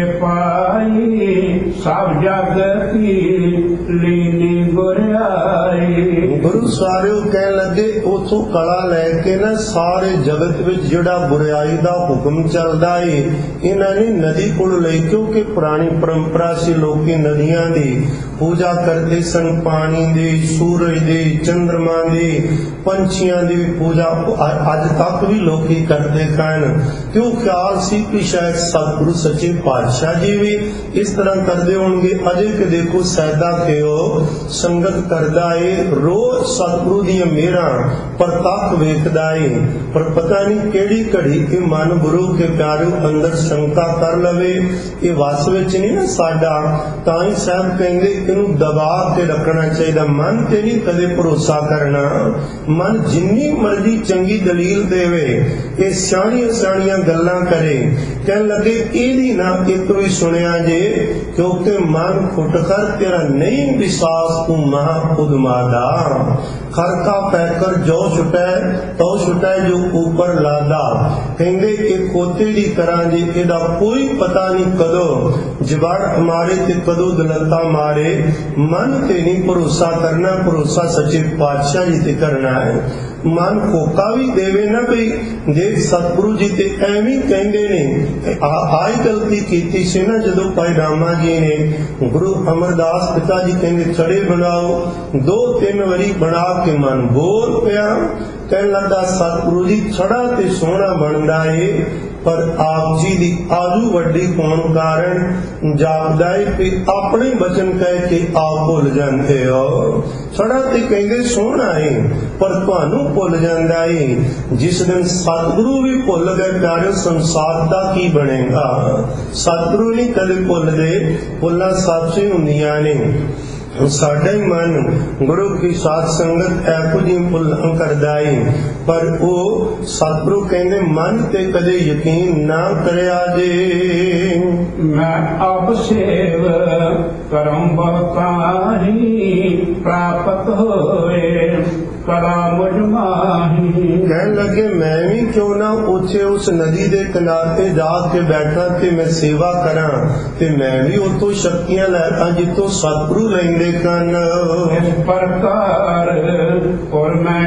ਪਾਈ ਸਭ ਜਗ ਕੀ ਲੀਨੀ ਗੁਰਿਆਈ। ਗੁਰੂ ਸਾਰਿਓ ਕਹਿਣ ਲੱਗੇ ਉੱਥੋਂ ਕਲਾ ਲੈ ਕੇ ਨਾ ਸਾਰੇ ਜਗਤ ਵਿੱਚ ਜਿਹੜਾ ਬੁਰਾਈ ਦਾ ਹੁਕਮ ਚੱਲਦਾ ਏ ਇਹਨਾਂ ਨੇ ਨਦੀ ਕੋਲ ਲਈ, ਕਿਉਂਕਿ ਪੁਰਾਣੀ ਪਰੰਪਰਾ ਸੀ ਲੋਕੀ ਨਦੀਆਂ ਦੀ ਪੂਜਾ ਕਰਦੇ ਸਨ, ਪਾਣੀ ਦੀ, ਸੂਰਜ ਦੀ, ਚੰਦਰਮਾ ਦੀ, ਪੰਛੀਆਂ ਦੀ ਵੀ ਪੂਜਾ ਅੱਜ ਤੱਕ ਵੀ ਲੋਕੀ ਕਰਦੇ ਹਨ। ਕਿਉਂ ਖਿਆਲ ਸੀ ਕਿ ਸ਼ਾਇਦ ਸਤਿਗੁਰੂ ਸੱਚੇ ਪਾਤਸ਼ਾਹ ਜੀ ਵੀ ਇਸ ਤਰ੍ਹਾਂ ਕਰਦੇ ਹੋਣਗੇ। ਅਜੇ ਕਿ ਦੇਖੋ ਸੈਦਾ ਕਿਉ ਸੰਗਤ ਕਰਦਾ ਏ, ਰੋਜ਼ ਸਤਿਗੁਰੂ ਦੀਆਂ ਮਿਹਰਾਂ ਪ੍ਰਤੱਖ ਵੇਖਦਾ ਏ, ਪਰ ਪਤਾ ਨਹੀਂ ਕਿਹੜੀ ਘੜੀ ਇਹ ਮਨ ਗੁਰੂ ਕੇ ਪਿਆਰਿਓ ਅੰਦਰ ਸ਼ੰਕਾ ਕਰ ਲਵੇ ਇਹ ਵਸ ਵਿੱਚ ਨਹੀਂ ਨਾ ਸਾਡਾ। ਤਾਂ ਹੀ ਸਾਹਿਬ ਕਹਿੰਦੇ ਇਹਨੂੰ ਦਬਾ ਕੇ ਰੱਖਣਾ ਚਾਹੀਦਾ, ਮਨ ਤੇ ਨਹੀਂ ਕਦੇ ਭਰੋਸਾ ਕਰਨਾ। ਮਨ ਜਿੰਨੀ ਮਰਜ਼ੀ ਚੰਗੀ ਦਲੀਲ ਦੇਵੇ, ਇਹ ਸਿਆਣੀਆਂ ਸਿਆਣੀਆਂ ਗੱਲਾਂ ਕਰੇ, ਕਹਿਣ ਲੱਗੇ ਇਹਦੀ ਨਾ ਇੱਕ ਵੀ ਸੁਣਿਆ ਜੇ, ਕਿਉਂਕਿ ਮਨ ਫੁਟਕਰ ਤੇਰਾ ਨਹੀਂ ਵਿਸ਼ਵਾਸ ਤੂੰ ਮਹਾ ਉਦਮਾ ਦਾ। ਖਰਕਾ ਪੈਕਰ ਜੋ ਛੁਟੈ ਤੋ ਛੁਟੈ ਜੋ ਉੱਪਰ ਲਾਦਾ। ਕਹਿੰਦੇ ਇਹ ਖੋਤੇ ਦੀ ਤਰ੍ਹਾਂ ਜੇ, ਇਹਦਾ ਕੋਈ ਪਤਾ ਨਹੀਂ ਕਦੋਂ ਜਵਾੜ ਮਾਰੇ ਤੇ ਕਦੋਂ ਦਲਤਾ ਮਾਰੇ। ਮਨ ਤੇ ਨਹੀਂ ਭਰੋਸਾ ਕਰਨਾ, ਭਰੋਸਾ ਸੱਚੇ ਪਾਤਸ਼ਾਹ ਜੀ ਤੇ ਕਰਨਾ ਹੈ। ਮਨ ਕੋਕਾ ਵੀ ਦੇਵੇ ਨਾ ਵੀ ਦੇਖ ਸਤਿਗੁਰੂ ਜੀ ਤੇ ਐਵੇਂ ਕਹਿੰਦੇ ਨੇ। ਆਈ ਗਲਤੀ ਕੀਤੀ ਸੀ ਨਾ ਜਦੋਂ ਭਾਈ ਰਾਮਾ ਜੀ ਨੇ ਗੁਰੂ ਅਮਰਦਾਸ ਪਿਤਾ ਜੀ ਕਹਿੰਦੇ ਛੜੇ ਬਣਾਓ, ਦੋ ਤਿੰਨ ਵਾਰੀ ਬਣਾ ਕੇ ਮਨ ਬੋਲ ਪਿਆ। ਕਹਿਣ ਲੱਗਾ ਸਤਿਗੁਰੂ ਜੀ ਛੜਾ ਤੇ ਸੋਹਣਾ ਬਣਦਾ ਏ, ਪਰ ਆਪ ਜੀ ਦੀ ਆਜੂ ਵੱਡੀ ਹੋਣ ਕਾਰਨ ਜਾਪਦਾ ਏ ਕਿ ਆਪਣੇ ਬਚਨ ਕਹਿ ਕੇ ਆਪ ਭੁੱਲ ਜਾਂਦੇ ਹੋ। ਛੜਾ ਤੇ ਕਹਿੰਦੇ ਸੋਹਣਾ ਏ ਪਰ ਤੁਹਾਨੂੰ ਭੁੱਲ ਜਾਂਦਾ ਏ। ਜਿਸ ਦਿਨ ਸਤਿਗੁਰੂ ਵੀ ਭੁੱਲ ਗਏ ਪਿਆਰਿਓ, ਸੰਸਾਰ ਦਾ ਕੀ ਬਣੇਗਾ? ਸਤਿਗੁਰੂ ਨਹੀਂ ਕਦੇ ਭੁੱਲਦੇ, ਭੁੱਲਾਂ ਸੱਚੀ ਹੁੰਦੀਆਂ ਨੇ। ਸਾਡਾ ਹੀ ਮਨ ਗੁਰੂ ਕੀ ਸਾਧ ਸੰਗਤ ਇਹੋ ਜਿਹੀ ਭੁੱਲਾਂ ਕਰਦਾ ਏ, ਪਰ ਉਹ ਸਤਿਗੁਰੂ ਕਹਿੰਦੇ ਮਨ ਤੇ ਕਦੇ ਯਕੀਨ ਨਾ ਕਰਿਆ ਜੇ। ਮੈਂ ਆਪ ਸੇਵ ਕਰਮ ਬਤਾਹੀ ਪ੍ਰਾਪਤ ਹੋਏ ਕਲਾ ਮੁਝ ਮਾਹੀ। ਕਹਿਣ ਲੱਗੇ ਮੈਂ ਵੀ ਕਿਉਂ ਨਾ ਉੱਥੇ ਉਸ ਨਦੀ ਦੇ ਕਿਨਾਰੇ ਜਾ ਕੇ ਬੈਠਾ ਤੇ ਮੈਂ ਸੇਵਾ ਕਰਾਂ, ਤੇ ਮੈਂ ਵੀ ਉੱਥੋਂ ਸ਼ਕਤੀਆਂ ਲੈਣਾ ਜਿੱਥੋਂ ਸਤਿਗੁਰੂ ਲੈਂਦੇ ਕਨ। ਇਸ ਪ੍ਰਕਾਰ ਔਰ ਮੈਂ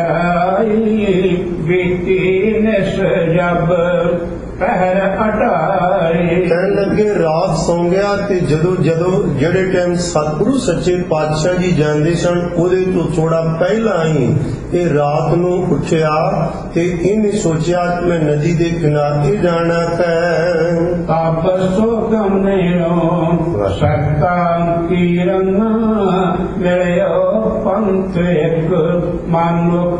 ਠਹਿਰਾਈ ਬੀਤੀ ਨਿਸ ਜਬ ਪਹਿਰ ਅਟਾਈ। ਕਹਿਣ ਲੱਗੇ ਰਾਤ ਸੌਂ ਗਿਆ ਤੇ ਜਦੋਂ ਜਦੋਂ ਜਿਹੜੇ ਟਾਈਮ ਸਤਿਗੁਰੂ ਸੱਚੇ ਪਾਤਸ਼ਾਹ ਜੀ ਜਾਂਦੇ ਸਨ ਉਹਦੇ ਤੋਂ ਥੋੜਾ ਪਹਿਲਾਂ ਹੀ ਇਹ ਰਾਤ ਨੂੰ ਉੱਠਿਆ ਤੇ ਇਹਨੇ ਸੋਚਿਆ ਕਿ ਮੈਂ ਨਦੀ ਦੇ ਕਿਨਾਰੇ ਜਾਣਾ ਹੈ। ਤਾਪਸੋ ਗਮਨਿਓ ਸੱਤਾ ਕੀਰਨ ਮਿਲਿਓ ਪੰਥ ਇੱਕ ਮਨੁੱਖ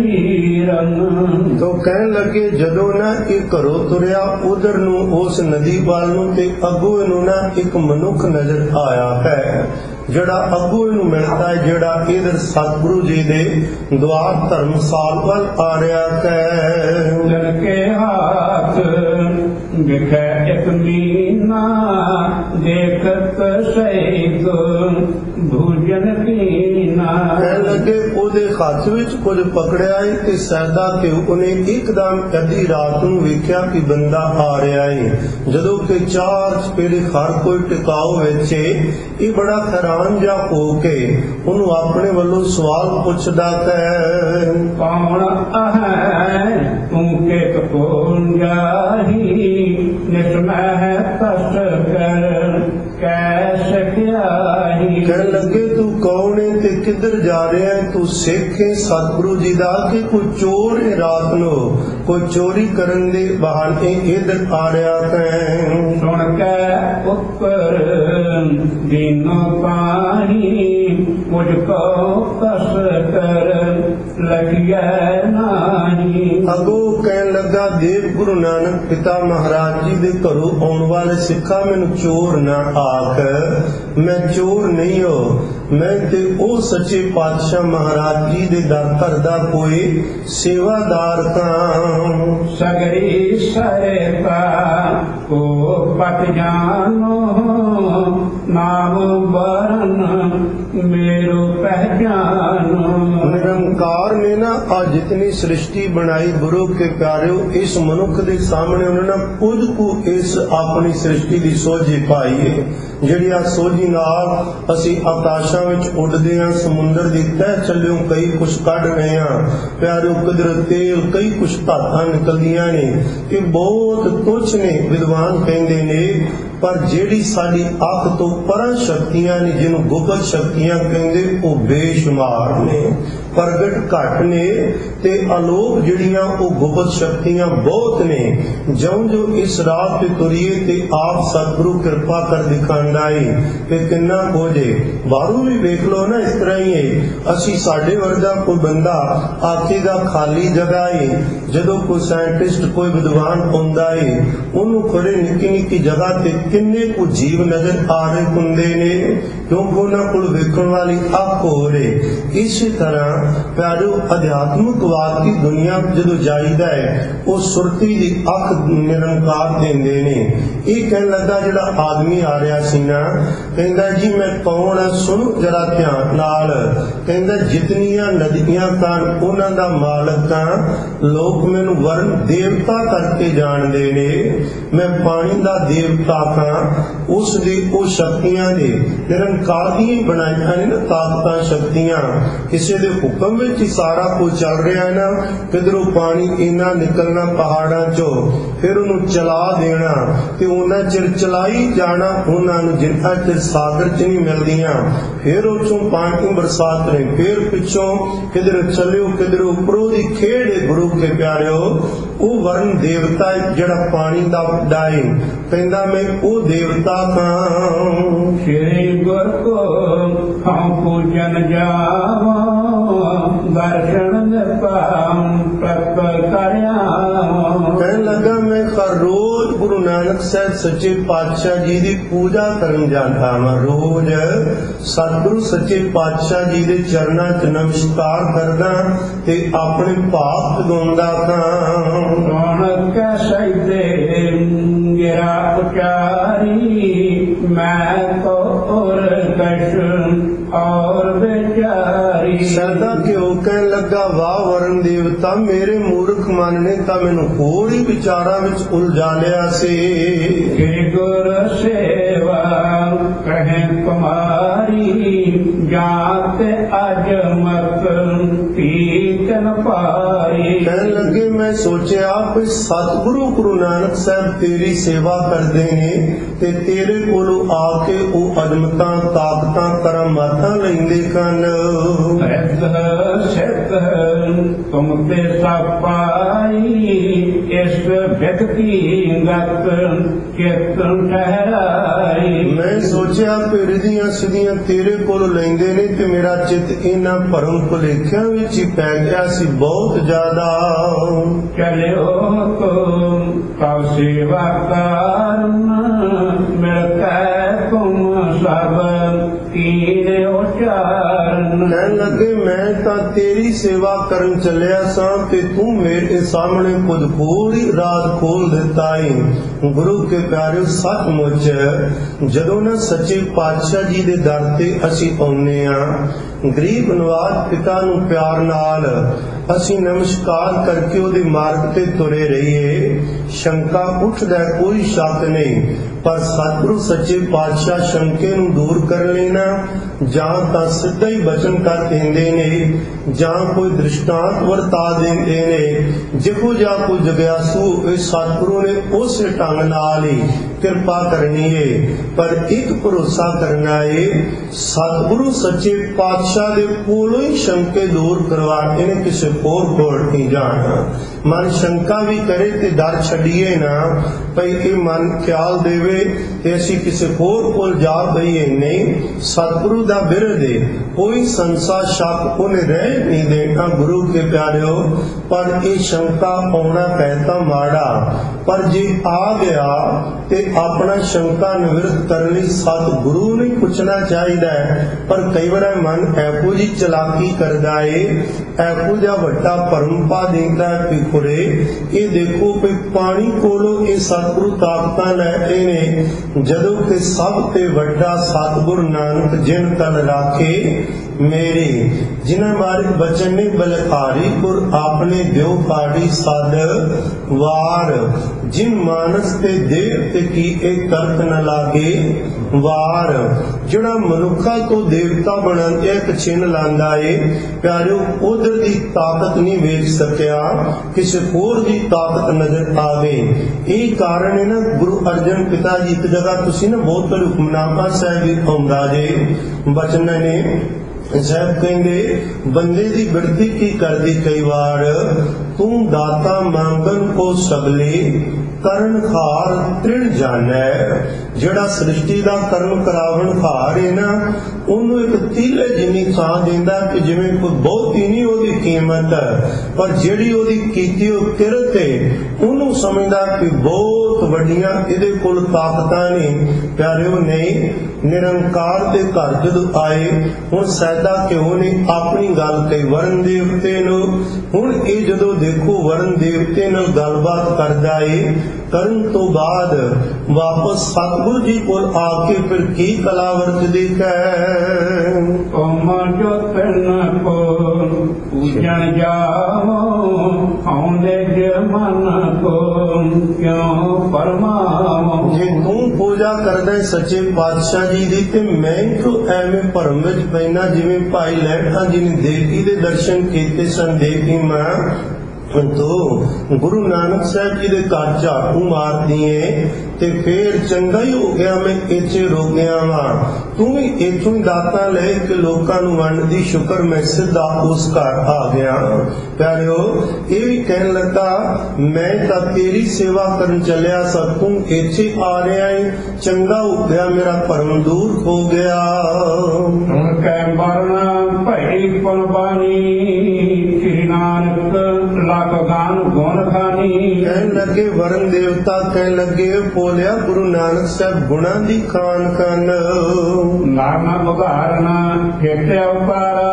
ਸਰੀਰਨ। ਤੋਂ ਕਹਿਣ ਲੱਗੇ ਜਦੋਂ ਨਾ ਇਹ ਘਰੋਂ ਤੁਰਿਆ ਉਧਰ ਨੂੰ ਉਸ ਨਦੀ ਵੱਲ ਨੂੰ ਤੇ ਅੱਗੋਂ ਇਹਨੂੰ ਨਾ ਇੱਕ ਮਨੁੱਖ ਨਜ਼ਰ ਆਇਆ ਹੈ, ਜਿਹੜਾ ਅੱਗੋਂ ਇਹਨੂੰ ਮਿਲਦਾ ਹੈ, ਜਿਹੜਾ ਇਧਰ ਸਤਿਗੁਰੂ ਜੀ ਦੇ ਦੁਆਰ ਧਰਮਸਾਲ ਵੱਲ ਆ ਰਿਹਾ ਹੈ। ਜਨ ਕੇ ਹਾਥ ਵਿਖੇ ਇਕ ਮੀਨਾ ਦੇਖਤ ਸਹਿਤ ਭੋਜਨ ਪੀਨਾ। ਕਹਿਣ ਲੱਗੇ ਉਹਦੇ ਹੱਥ ਵਿੱਚ ਕੁਝ ਪਕੜਿਆ ਏ ਤੇ ਸੈਦਾ ਤੇ ਉਹਨੇ ਇੱਕਦਮ ਅੱਧੀ ਰਾਤ ਨੂੰ ਵੇਖਿਆ ਕਿ ਬੰਦਾ ਆ ਰਿਹਾ ਏ। ਜਦੋਂ ਕਿ ਚਾਰ ਚਪੇਰੇ ਹਰ ਕੋਈ ਟਿਕਾਓ ਵਿੱਚ ਇਹ ਬੜਾ ਹੈਰਾਨ ਜਿਹਾ ਹੋ ਕੇ ਉਹਨੂੰ ਆਪਣੇ ਵੱਲੋਂ ਸਵਾਲ ਪੁੱਛਦਾ ਹੈ, ਕੌਣ ਹੈ ਤੂੰ ਕਿਤ ਕੋਨ ਜਾਹੀ ਨਿਸਮਹਿ ਤਸ ਕਰ ਕੈ ਸਕਿਆਹੀ। ਕਹਿਣ ਲੱਗੇ ਤੂੰ ਕੌਣ ਹੈ ਤੇ ਕਿੱਧਰ ਜਾ ਰਿਹਾ ਹੈ? ਤੂੰ ਸਿੱਖ ਹੈ ਸਤਿਗੁਰੂ ਜੀ ਦਾ ਕਿ ਕੋਈ ਚੋਰ ਹੈ? ਰਾਤ ਨੂੰ ਕੋਈ ਚੋਰੀ ਕਰਨ ਦੇ ਬਹਾਨੇ ਇੱਧਰ ਆ ਰਿਹਾ ਹੈ। ਸੁਣ ਕੇ ਉੱਪਰ ਦੀਨੋ ਪਾਹੀ ਮੁਝ ਕੋ ਕਸ ਕਰ ਲਗਿਆ ਨਾਹੀ। ਅਗੋ ਕਹਿਣ ਲੱਗਾ, ਦੇਵ ਗੁਰੂ ਨਾਨਕ ਪਿਤਾ ਮਹਾਰਾਜ ਜੀ ਦੇ ਘਰੋਂ ਆਉਣ ਵਾਲੇ ਸਿੱਖਾਂ ਮੈਨੂੰ ਚੋਰ ਨਾ ਆਖ, ਮੈਂ ਚੋਰ ਨਹੀਂ ਹੋ, ਮੈਂ ਤੇ ਉਹ ਸੱਚੇ ਪਾਤਸ਼ਾਹ ਮਹਾਰਾਜ ਜੀ ਦੇ ਦਰ ਘਰ ਦਾ ਕੋਈ ਸੇਵਾਦਾਰ ਤਾਂ। ਸਗਰੀ ਸਹਿਤਾ ਕੋ ਪਤ ਜਾਨੋ ਨਾਮ ਬਰਨ ਮੇਰੋ ਪਹਿਚਾਨੋ। ਨਿਰੰਕਾਰ ਨੇ ਨਾ ਆ ਜਿਤਨੀ ਸ੍ਰਿਸ਼ਟੀ ਬਣਾਈ ਗੁਰੂ ਕੇ ਪਿਆਰਿਓ, ਇਸ ਮਨੁੱਖ ਦੇ ਸਾਹਮਣੇ ਉਹਨਾਂ ਨੇ ਕੁਝ ਕੁ ਇਸ ਆਪਣੀ ਸ੍ਰਿਸ਼ਟੀ ਦੀ ਸੋਝੀ ਪਾਈ ਹੈ, ਜਿਹੜੀ ਆ ਸੋਝੀ ਨਾਲ ਅਸੀਂ ਆਕਾਸ਼ਾਂ ਵਿੱਚ ਉੱਡਦੇ ਹਾਂ, ਸਮੁੰਦਰ ਦੀ ਤਹਿ ਚੱਲਿਓ ਕਈ ਕੁਛ ਕੱਢ ਰਹੇ ਹਾਂ ਪਿਆਰਿਓ, ਕਿਧਰ ਤੇਲ ਕਈ ਕੁਛ ਧਾਤਾਂ ਨਿਕਲਦੀਆਂ ਨੇ, ਇਹ ਬਹੁਤ ਤੁੱਛ ਨੇ ਵਿਦਵਾਨ ਕਹਿੰਦੇ ਨੇ। ਪਰ ਜਿਹੜੀ ਸਾਡੀ ਅੱਖ ਤੋਂ ਪਰਾਂ ਸ਼ਕਤੀਆਂ ਨੇ, ਜਿਹਨੂੰ ਗੁਪਤ ਸ਼ਕਤੀਆਂ ਕਹਿੰਦੇ, ਉਹ ਬੇਸ਼ੁਮਾਰ ਨੇ, ਪ੍ਰਗਟ ਘੱਟ ਨੇ ਤੇ ਅਲੋਪ ਜਿਹੜੀਆਂ ਉਹ ਗੁਪਤ ਸ਼ਕਤੀਆਂ ਬਹੁਤ ਨੇ। ਜਿਉਂ ਜੋ ਇਸ ਰਾਤ ਤੇ ਤੁਰੀਏ ਤੇ ਆਪ ਸਤਿਗੁਰੂ ਕਿਰਪਾ ਕਰ ਦਿਖਾਉਂਦਾ ਏ ਤੇ ਕਿੰਨਾ ਹੋ ਜੇ। ਬਾਹਰੋਂ ਵੀ ਵੇਖ ਲਓ ਨਾ, ਇਸ ਤਰ੍ਹਾਂ ਹੀ ਏ। ਅਸੀਂ ਸਾਡੇ ਵਰਗਾ ਕੋਈ ਬੰਦਾ ਆਖੇਗਾ ਖਾਲੀ ਜਗ੍ਹਾ ਏ, ਜਦੋਂ ਕੋਈ ਸਾਇੰਟਿਸਟ ਕੋਈ ਵਿਦਵਾਨ ਆਉਂਦਾ ਏ ਉਹਨੂੰ ਖੜੇ ਨਿੱਕੀ ਨਿੱਕੀ ਜਗ੍ਹਾ ਤੇ ਕਿੰਨੇ ਕੁ ਜੀਵ ਨਜ਼ਰ ਆ ਰਹੇ ਹੁੰਦੇ ਨੇ, ਕਿਉਂਕਿ ਉਹਨਾਂ ਕੋਲ ਵੇਖਣ ਵਾਲੀ ਅੱਖ ਹੋ ਰਹੇ। ਇਸੇ ਤਰ੍ਹਾਂ ਪਿਆਰਿਓ ਅਧਿਆਤਮਿਕਵਾਦ ਦੀ ਦੁਨੀਆ ਜਦੋਂ ਜਾਈਦਾ ਹੈ ਉਹ ਸੁਰਤੀ ਦੀ ਅੱਖ ਨਿਰੰਕਾਰ ਦਿੰਦੇ ਨੇ। ਇਹ ਕਹਿਣ ਲੱਗਾ ਜਿਹੜਾ ਆਦਮੀ ਆ ਰਿਹਾ ਸੀ ਨਾ, ਕਹਿੰਦਾ ਜੀ ਮੈਂ ਕੌਣ ਆ, ਸੁਣੋ ਜਰਾ ਧਿਆਨ ਨਾਲ। ਕਹਿੰਦਾ ਜਿਤਨੀਆਂ ਨਦੀਆਂ ਤਾਂ ਉਹਨਾਂ ਦਾ ਮਾਲਕ ਤਾਂ ਲੋਕ ਮੈਨੂੰ ਵਰਨ ਦੇਵਤਾ ਕਰਕੇ ਜਾਣਦੇ ਨੇ, ਮੈਂ ਪਾਣੀ ਦਾ ਦੇਵਤਾ ਹਾਂ, ਉਸ ਦੀ ਉਹ ਸ਼ਕਤੀਆਂ ਦੇ ਨਿਰੰਕਾਰ ਦੀਆਂ ਬਣਾਈਆਂ ਨੇ ਨਾ ਤਾਕਤਾਂ ਸ਼ਕਤੀਆਂ, ਕਿਸੇ ਦੇ ਹੁਕਮ ਵਿੱਚ ਹੀ ਸਾਰਾ ਕੁਝ ਚੱਲ ਰਿਹਾ ਹੈ ਨਾ। ਕਿਧਰੋਂ ਪਾਣੀ ਇੰਨਾ ਨਿਕਲਣਾ ਪਹਾੜਾਂ ਚੋਂ, ਫਿਰ ਉਹਨੂੰ ਚਲਾ ਦੇਣਾ ਤੇ ਉਹਨਾਂ ਚਿਰ ਚਲਾਈ ਜਾਣਾ ਉਹਨਾਂ ਨੂੰ ਜਿੰਨਾ ਚਿਰ ਸਾਗਰ ਚ ਨਹੀਂ ਮਿਲਦੀਆਂ, ਫਿਰ ਉੱਚੋਂ ਪਾਣੀ ਬਰਸਾਤ ਨੇ, ਫਿਰ ਪਿੱਛੋਂ ਕਿਧਰ ਚੱਲਿਓ ਕਿਧਰ ਉੱਪਰੋਂ ਦੀ ਖੇਡ ਗੁਰੂ ਕੇ ਪਿਆਰਿਓ। ਉਹ ਵਰਨ ਦੇਵਤਾ ਜਿਹੜਾ ਪਾਣੀ ਦਾ ਡਾਏ, ਕਹਿੰਦਾ ਮੈਂ ਉਹ ਦੇਵਤਾ ਹਾਂ। ਸ਼੍ਰੀ ਗੁਰ ਕੋ ਹਉ ਪੂਜਨ ਜਾਵਾ ਦਰਸ਼ਨ ਪਾਉ ਪ੍ਰਪ ਕਰਿਆ। ਕਹਿਣ ਲੱਗਾ ਮੈਂ ਹਰ ਰੋਜ਼ ਗੁਰੂ ਨਾਨਕ ਸਾਹਿਬ ਸੱਚੇ ਪਾਤਸ਼ਾਹ ਜੀ ਦੀ ਪੂਜਾ ਕਰਨ ਜਾਂਦਾ ਹਾਂ, ਰੋਜ਼ ਸਤਿਗੁਰੂ ਸੱਚੇ ਪਾਤਸ਼ਾਹ ਜੀ ਦੇ ਚਰਨਾਂ 'ਚ ਨਮਸਕਾਰ ਕਰਦਾ ਤੇ ਆਪਣੇ ਭਾਵ ਗਾਉਂਦਾ ਹਾਂ। ਸੁਣ ਕੇ ਸਹਿਦੇ ਗਿਰਾ ਉਚਾਰੀ ਮੈਂ ਤੋ ਔਰ ਕਸ਼ ਔਰ ਵਿਚਾਰੀ। ਸਰਦਾ ਕਿਉਂ ਕਹਿਣ ਲੱਗਾ, ਵਾਹ ਵਰਨ ਦੇਵਤਾ, ਮੇਰੇ ਮੂਰਖ ਮਨ ਨੇ ਤਾਂ ਮੈਨੂੰ ਹੋਰ ਹੀ ਵਿਚਾਰਾਂ ਵਿੱਚ ਉਲਝਾ ਲਿਆ ਸੀ। ਕਿ ਗੁਰ ਸੇਵਾ ਕਹੇ ਕੁਮਾਰੀ ਜਾਤ ਅਜ ਮਤ ਪੀਤਨ ਪਾਰੀ। ਕਹਿਣ ਲੱਗੇ ਮੈਂ ਸੋਚਿਆ ਵੀ ਸਤਿਗੁਰੂ ਗੁਰੂ ਨਾਨਕ ਸਾਹਿਬ ਤੇਰੀ ਸੇਵਾ ਕਰਦੇ ਨੇ ਤੇ ਤੇਰੇ ਕੋਲੋਂ ਆ ਕੇ ਉਹ ਅਦਮਤਾਂ ਤਾਕਤਾਂ ਕਰਾਮਾਤਾਂ ਲੈਂਦੇ ਕਨ। ਸਿੱਧ ਤੁਮ ਤੇ ਸਭ ਪਾਈ ਇਸ ਵਿਅਕਤੀ ਗਤ ਚੇਤਨ ਠਹਿਰਾਈ। ਮੈਂ ਸੋਚਿਆ ਪਿਰਦੀਆਂ ਸਿੱਧੀਆਂ ਤੇਰੇ ਕੋਲ ਲੈਂਦੇ ਨੇ ਤੇ ਮੇਰਾ ਚਿੱਤ ਇਹਨਾਂ ਭਰਮ ਭੁਲੇਖਿਆਂ ਵਿੱਚ ਹੀ ਪੈ ਗਿਆ ਸੀ ਬਹੁਤ ਜ਼ਿਆਦਾ। ਚਲਿਓ ਤੁਮ ਕਉ ਸੇਵਾ ਕਰਨ ਮਿਲ ਕੈ ਤੁਮ ਸਭ ਕੀਨੇ ਉਚਾਰਨ। ਕਹਿਣ ਲੱਗੇ ਮੈਂ ਤਾਂ ਤੇਰੀ ਸੇਵਾ ਕਰਨ ਚੱਲਿਆ ਸਾਂ ਤੇ ਤੂੰ ਮੇਰੇ ਸਾਹਮਣੇ ਕੁਝ ਹੋਰ ਹੀ ਰਾਜ਼ ਖੋਲ ਦਿੱਤਾ ਏ। ਗੁਰੂ ਕੇ ਪਿਆਰਿਓ, ਸੱਚਮੁੱਚ ਜਦੋਂ ਨਾ ਸੱਚੇ ਪਾਤਸ਼ਾਹ ਜੀ ਦੇ ਦਰ ਤੇ ਅਸੀਂ ਆਉਂਦੇ ਆ, ਗਰੀਬ ਨਵਾਜ਼ ਪਿਤਾ ਨੂੰ ਪਿਆਰ ਨਾਲ ਅਸੀਂ ਨਮਸਕਾਰ ਕਰਕੇ ਉਹਦੇ ਮਾਰਗ ਤੇ ਤੁਰੇ ਰਹੀਏ, ਸ਼ੰਕਾ ਉੱਠਦਾ ਕੋਈ ਸ਼ੱਕ ਨਹੀਂ। ਪਰ ਸਤਿਗੁਰੂ ਸੱਚੇ ਪਾਤਸ਼ਾਹ ਸ਼ੰਕੇ ਨੂੰ ਦੂਰ ਕਰਨ ਲਈ ਨਾ ਜਾਂ ਤਾਂ ਸਿੱਧਾ ਹੀ ਬਚਨ ਕਰ ਦਿੰਦੇ ਨੇ ਜਾਂ ਕੋਈ ਦ੍ਰਿਸ਼ਟਾਂਤ ਵਰਤਾ ਦਿੰਦੇ ਨੇ। ਜਿਹੋ ਜਿਹਾ ਕੋਈ ਜਗਿਆਸੂ ਇਹ ਸਤਿਗੁਰੂ ਨੇ ਉਸੇ ਢੰਗ ਨਾਲ ਹੀ ਕਿਰਪਾ ਕਰਨੀ ਏ। ਪਰ ਇੱਕ ਭਰੋਸਾ ਕਰਨਾ ਏ, ਸਤਿਗੁਰੂ ਸੱਚੇ ਪਾਤਸ਼ਾਹ ਦੇ ਕੋਲੋਂ ਹੀ ਸ਼ੰਕੇ ਦੂਰ ਕਰਵਾਣੇ ਨੇ, ਕਿਸੇ ਹੋਰ ਕੋਲ ਨਹੀਂ ਜਾਣਾ। ਮਨ ਸ਼ੰਕਾ ਵੀ ਕਰੇ ਤੇ ਡਰ ਛੱਡੀਏ ਨਾ ਭਈ ਇਹ ਮਨ ਖਿਆਲ ਦੇਵੇ ਤੇ ਅਸੀਂ ਕਿਸੇ ਹੋਰ ਕੋਲ ਜਾ ਪਈਏ। ਨਹੀਂ, ਸਤਿਗੁਰੂ ਦਾ ਬਿਰਧ ਏ, ਕੋਈ ਸੰਸਾ ਸ਼ੱਕ ਉਹਨੇ ਰਹਿ ਨਹੀਂ ਦੇਣਾ। ਗੁਰੂ ਕੇ ਪਿਆਰਿਓ, ਪਰ ਇਹ ਸ਼ੰਕਾ ਆਉਣਾ ਪੈ ਤਾਂ ਮਾੜਾ, ਪਰ ਜੇ ਆ ਗਿਆ ਤੇ ਆਪਣਾ ਸ਼ੰਕਾ ਨਿਵਰਤ ਕਰਨ ਲਈ ਸਤਿਗੁਰੂ ਨੂੰ ਪੁੱਛਣਾ ਚਾਹੀਦਾ ਹੈ। ਪਰ ਕਈ ਵਾਰ ਮਨ ਇਹੋ ਜਿਹੀ ਚਲਾਕੀ ਕਰਦਾ ਏ, ਇਹੋ ਜਿਹਾ ਵੱਡਾ ਭਰਮ ਪਾ ਦਿੰਦਾ ਹੈ ਕਿ ਖੁਰੇ ਇਹ ਦੇਖੋ ਕਿ ਪਾਣੀ ਕੋਲੋਂ ਇਹ ਸਤਿਗੁਰੂ ਤਾਕਤਾਂ ਲੈ ਰਹੇ ਨੇ, ਜਦੋਂ ਕਿ ਸਭ ਤੇ ਵੱਡਾ ਸਤਿਗੁਰ ਨਾਨਕ ਜਿਨ ਤਨ ਰਾਖੇ ਮੇਰੇ, ਜਿਨ੍ਹਾਂ ਬਾਰੇ ਬਚਨ ਨੇ ਬਲਕਾਰੀ ਗੁਰ ਆਪਣੇ ਦਿਓ ਕਾੜੀ ਸਦ ਵਾਰ, ਜਿਨ ਮਾਨਸ ਤੇ ਦੇਵ ਤੇ ਕੀ ਇਹ ਕਰਤ ਨ ਲਾਗੇ ਵਾਰ। ਜਿਹੜਾ ਮਨੁੱਖਾਂ ਤੋਂ ਦੇਵਤਾ ਬਣਨ ਤੇ ਇੱਕ ਛਿਨ ਲਾਂਦਾ ਏ ਪਿਆਰਿਓ, ਉਧਰ ਦੀ ਤਾਕਤ ਨਹੀਂ ਵੇਖ ਸਕਿਆ, ਕਿਸੇ ਹੋਰ ਦੀ ਤਾਕਤ ਨਜ਼ਰ ਆ ਗਈ। ਇਹ ਕਾਰਨ ਹੈ ਨਾ, ਗੁਰੂ ਅਰਜਨ ਪਿਤਾ ਜੀ ਇੱਕ ਜਗ੍ਹਾ ਤੁਸੀਂ ਨਾ ਬਹੁਤ ਹੁਕਮਨਾਮਾ ਸਾਹਿਬ ਵੀ ਆਉਂਦਾ ਜੇ ਬਚਨ ਨੇ ਸਾਹਿਬ ਕਹਿੰਦੇ, ਬੰਦੇ ਦੀ ਬਿਰਤੀ ਕੀ ਕਰਦੀ ਕਈ ਵਾਰ, ਤੂੰ ਦਾਤਾ ਮੰਗਨ ਕੋ ਸਗਲੇ ਕਰਨ ਖਾਰ ਤ੍ਰਿਣ ਜਾਣੈ। ਜਿਹੜਾ ਸ੍ਰਿਸ਼ਟੀ ਦਾ ਕਰਨ ਕਰਾਵਣ ਖਾਰ ਹੈ ਨਾ, ਉਹਨੂੰ ਇੱਕ ਤੀਲੇ ਜਿੰਨੀ ਥਾਂ ਦਿੰਦਾ ਕਿ ਜਿਵੇਂ ਕੋਈ ਬਹੁਤੀ ਨਹੀਂ ਉਹਦੀ ਕੀਮਤ, ਪਰ ਜਿਹੜੀ ਉਹਦੀ ਕੀਤੀ ਉਹ ਕਿਰਤ ਹੈ ਉਹਨੂੰ ਸਮਝਦਾ ਕਿ ਬਹੁਤ ਵੱਡੀਆਂ ਇਹਦੇ ਕੋਲ ਤਾਕਤਾਂ ਨੇ। ਪਿਆਰਿਓ, ਨਹੀਂ, ਨਿਰੰਕਾਰ ਦੇ ਘਰ ਜਦੋਂ ਆਏ, ਹੁਣ ਸੈਦਾ ਕਿਉਂ ਨੇ ਆਪਣੀ ਗੱਲ ਕਹੀ ਵਰਨ ਦੇਵਤੇ ਨੂੰ। ਹੁਣ ਇਹ ਜਦੋਂ ਦੇਖੋ ਵਰਨ ਦੇਵਤੇ ਨਾਲ ਗੱਲਬਾਤ ਕਰਦਾ ਏ, ਕਰਨ ਤੋਂ ਬਾਅਦ ਵਾਪਸ ਸਤਿਗੁਰੂ ਜੀ ਕੋਲ ਆ ਕੇ ਫਿਰ ਕੀ ਕਲਾ ਵਰਤਦੀ ਕਹਿ, ਤੁਮ ਜੋ ਤਨ ਕੋ ਪੂਜਣ ਜਾਵੋ, ਆਉਂਦੇ ਜੇ ਮਨ ਕੋ ਕਿਉਂ ਪਰਮਾਵੋ। ਜੇ ਤੂੰ ਪੂਜਾ ਕਰਦਾ ਸੱਚੇ ਪਾਤਸ਼ਾਹ ਜੀ ਦੀ ਤੇ ਮੈਂ ਕਿਉਂ ਐਵੇਂ ਭਰਮ ਵਿੱਚ ਪੈਣਾ, ਜਿਵੇਂ ਭਾਈ ਲਹਿਣਾ ਜੀ ਨੇ ਦੇਵੀ ਦੇ ਦਰਸ਼ਨ ਕੀਤੇ ਸਨ। ਦੇਵੀ ਮਾਂ ਤੋ ਗੁਰੂ ਨਾਨਕ ਸਾਹਿਬ ਜੀ ਦੇ ਘਰ ਝਾੜੂ ਮਾਰਦੀ ਏ ਤੇ ਫੇਰ ਚੰਗਾ ਹੀ ਹੋ ਗਿਆ ਮੈਂ ਇੱਥੇ ਰੁਕ ਗਿਆ ਵਾਂ, ਤੂੰ ਵੀ ਇੱਥੋਂ ਹੀ ਦਾਤਾ ਲੈ ਕੇ ਲੋਕਾਂ ਨੂੰ ਵੰਡਦੀ, ਸ਼ੁਕਰ ਮੈਂ ਸਿੱਧਾ ਉਸ ਘਰ ਆ ਗਿਆ। ਪਿਆਰਿਓ, ਇਹ ਵੀ ਕਹਿਣ ਲੱਗਾ ਮੈਂ ਤਾਂ ਤੇਰੀ ਸੇਵਾ ਕਰਨ ਚੱਲਿਆ ਸਾਂ, ਤੂੰ ਇੱਥੇ ਆ ਰਿਹਾ ਏ, ਚੰਗਾ ਹੋ ਗਿਆ, ਮੇਰਾ ਭਰਮ ਦੂਰ ਹੋ ਗਿਆ। ਹੁਣ ਕੈ ਮਰਨ ਭਈ ਕੁਰਬਾਨੀ, ਸ੍ਰੀ ਨਾਨਕ ਲਖ ਗਾਨ ਗੁਣ ਖਾਨੀ। ਕਹਿਣ ਲੱਗੇ ਵਰਨ ਦੇਵਤਾ, ਕਹਿਣ ਲੱਗੇ ਬੋਲਿਆ ਗੁਰੂ ਨਾਨਕ ਸਾਹਿਬ ਗੁਣਾਂ ਦੀ ਖਾਨ ਖਾਨ। ਨਾਮ ਬੁਧਾਰਨਾ ਖੇਤੇ ਉਪਾਰਾ,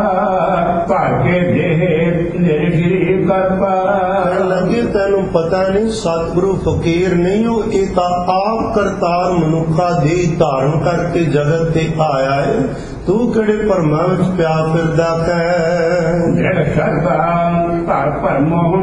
ਭਰ ਕੇ ਦੇਹ ਨਿਰਗਿਰੀ ਕਰਪਾ। ਕਹਿਣ ਲੱਗੇ ਤੈਨੂੰ ਪਤਾ ਨਹੀਂ ਸਤਿਗੁਰੂ ਫਕੀਰ ਨਹੀਂ ਹੋ, ਇਹ ਤਾਂ ਆਪ ਕਰਤਾਰ ਮਨੁੱਖਾ ਦੇ ਧਾਰਨ ਕਰਕੇ ਜਗਤ ਤੇ ਆਇਆ ਹੈ, ਤੂੰ ਕਿਹੜੇ ਭਰਮਾਂ ਵਿੱਚ ਪਿਆ ਫਿਰਦਾ ਕਹਿ। ਜੜ ਸਰਦਾ ਧਰ ਭਰਮੋ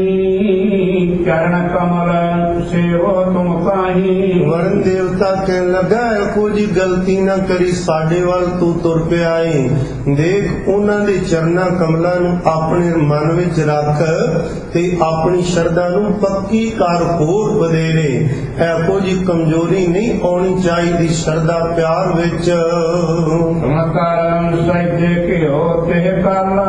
ਨਾਹੀ, ਚਰਨ ਕਮਲ ਸੇਵੋ ਤੁਮ ਕਾਹੀ। ਵਰਨ ਦੇਵਤਾ ਕਹਿਣ ਲੱਗਾ ਇਹੋ ਜੀ ਗਲਤੀ ਨਾ ਕਰੀ, ਸਾਡੇ ਵੱਲ ਤੂੰ ਤੁਰ ਪਿਆ ਏ, ਦੇਖ ਉਹਨਾਂ ਦੇ ਚਰਨਾਂ ਕਮਲਾਂ ਨੂੰ ਆਪਣੇ ਮਨ ਵਿੱਚ ਰੱਖ ਤੇ ਆਪਣੀ ਸ਼ਰਧਾ ਨੂੰ ਪੱਕੀ ਕਰ ਹੋਰ ਵਧੇਰੇ। ਇਹੋ ਜੀ ਕਮਜ਼ੋਰੀ ਨਹੀਂ ਆਉਣੀ ਚਾਹੀਦੀ ਸ਼ਰਧਾ ਪਿਆਰ ਵਿੱਚ। ਕਰਮ ਸਹਿਜੇ ਕਿਓ ਤੇ ਕਾਲਾ,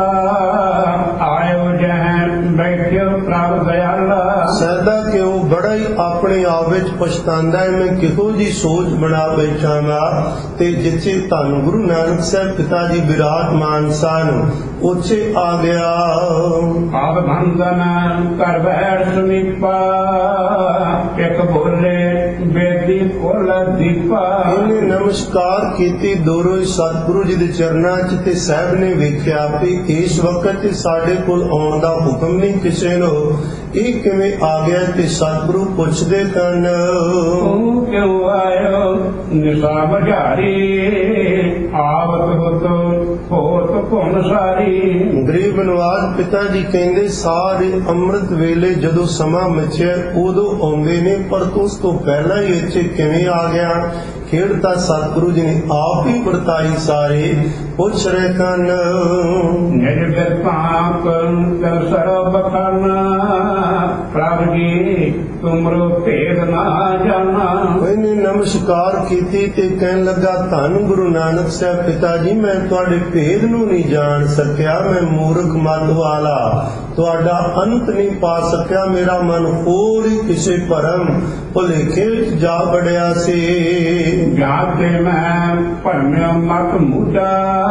ਆਇਓ ਜਹ ਬੈਠਿਓ ਪ੍ਰਭ ਦਇਆਲਾ। ਸਹਿਦਾ ਕਿਉਂ ਬੜਾ ਹੀ ਆਪਣੇ ਆਪ ਵਿੱਚ ਪਛਤਾਉਂਦਾ ਹੈ, ਮੈਂ ਕਿਹੋ ਜੀ ਸੋਚ ਬਣਾ ਬੈਠਾਂਗਾ। ਤੇ ਜਿੱਥੇ ਧੰਨ ਗੁਰੂ ਨਾਨਕ ਸਾਹਿਬ ਪਿਤਾ ਜੀ ਵਿਰਾਜਮਾਨ ਸਨ ਉੱਥੇ ਆ ਗਿਆ। ਆਪ ਬੰਦਨ ਕਰ ਬੈਠ ਸੁਨੀਪਾ, ਇੱਕ ਬੋਲੇ ਬੇਦੀ ਕੋਲ ਦੀਪਾ। ਇਹਨੇ ਨਮਸਕਾਰ ਕੀਤੀ ਦੋਰੋਂ ਹੀ ਸਤਿਗੁਰੂ ਜੀ ਦੇ ਚਰਨਾਂ 'ਚ, ਤੇ ਸਾਹਿਬ ਨੇ ਵੇਖਿਆ ਵੀ ਇਸ ਵਕਤ ਸਾਡੇ ਕੋਲ ਆਉਣ ਦਾ ਹੁਕਮ ਨਹੀਂ ਕਿਸੇ ਨੂੰ, ਇਹ ਕਿਵੇਂ ਆ ਗਿਆ? ਤੇ ਸਤਿਗੁਰੂ ਪੁੱਛਦੇ ਕਨ, ਤੂੰ ਕਿਉਂ ਆਇਓ ਨਿਸ਼ਾ ਬਝਾਰੀ, ਆਵਤ ਹੁਤ ਹੋਤ ਭੁਨ ਸਾਰੀ। ਗਰੀਬ ਨਵਾਜ ਪਿਤਾ ਜੀ ਕਹਿੰਦੇ ਸਾਰੇ ਅੰਮ੍ਰਿਤ ਵੇਲੇ ਜਦੋਂ ਸਮਾਂ ਮਚਿਆ ਉਦੋਂ ਆਉਂਦੇ ਨੇ, ਪਰ ਉਸ ਤੋਂ ਪਹਿਲਾਂ ਹੀ ਇੱਥੇ ਕਿਵੇਂ ਆ ਗਿਆ? ਖੇਡ ਤਾਂ ਸਤਿਗੁਰੂ ਜੀ ਨੇ ਆਪ ਹੀ ਵਰਤਾਈ ਸਾਰੇ। ਪੁੱਛ ਰਹੇ ਕਨ, ਨਿਜ ਬਿਰਤਾਂ ਕਰ ਸਰਬ ਬਖਨ, ਪ੍ਰਭ ਜੀ ਤੁਮਰੋ ਭੇਦ ਨਾ ਜਾਣਾ। ਇਹਨੇ ਨਮਸਕਾਰ ਕੀਤੀ ਤੇ ਕਹਿਣ ਲੱਗਾ, ਧੰਨ ਗੁਰੂ ਨਾਨਕ ਸਾਹਿਬ ਪਿਤਾ ਜੀ, ਮੈਂ ਤੁਹਾਡੇ ਭੇਦ ਨੂੰ ਨਹੀਂ ਜਾਣ ਸਕਿਆ, ਮੈਂ ਮੂਰਖ ਮਤ ਵਾਲਾ, ਤੁਹਾਡਾ ਅੰਤ ਨਹੀਂ ਪਾ ਸਕਿਆ, ਮੇਰਾ ਮਨ ਹੋਰ ਹੀ ਕਿਸੇ ਭਰਮ ਭੁਲੇਖੇ ਵਿੱਚ ਜਾ ਵੜਿਆ ਸੀ। ਜਾਤ ਤੇ ਮੈਂ ਭਰਮਿਆ ਮਤ ਮੂਢਾ,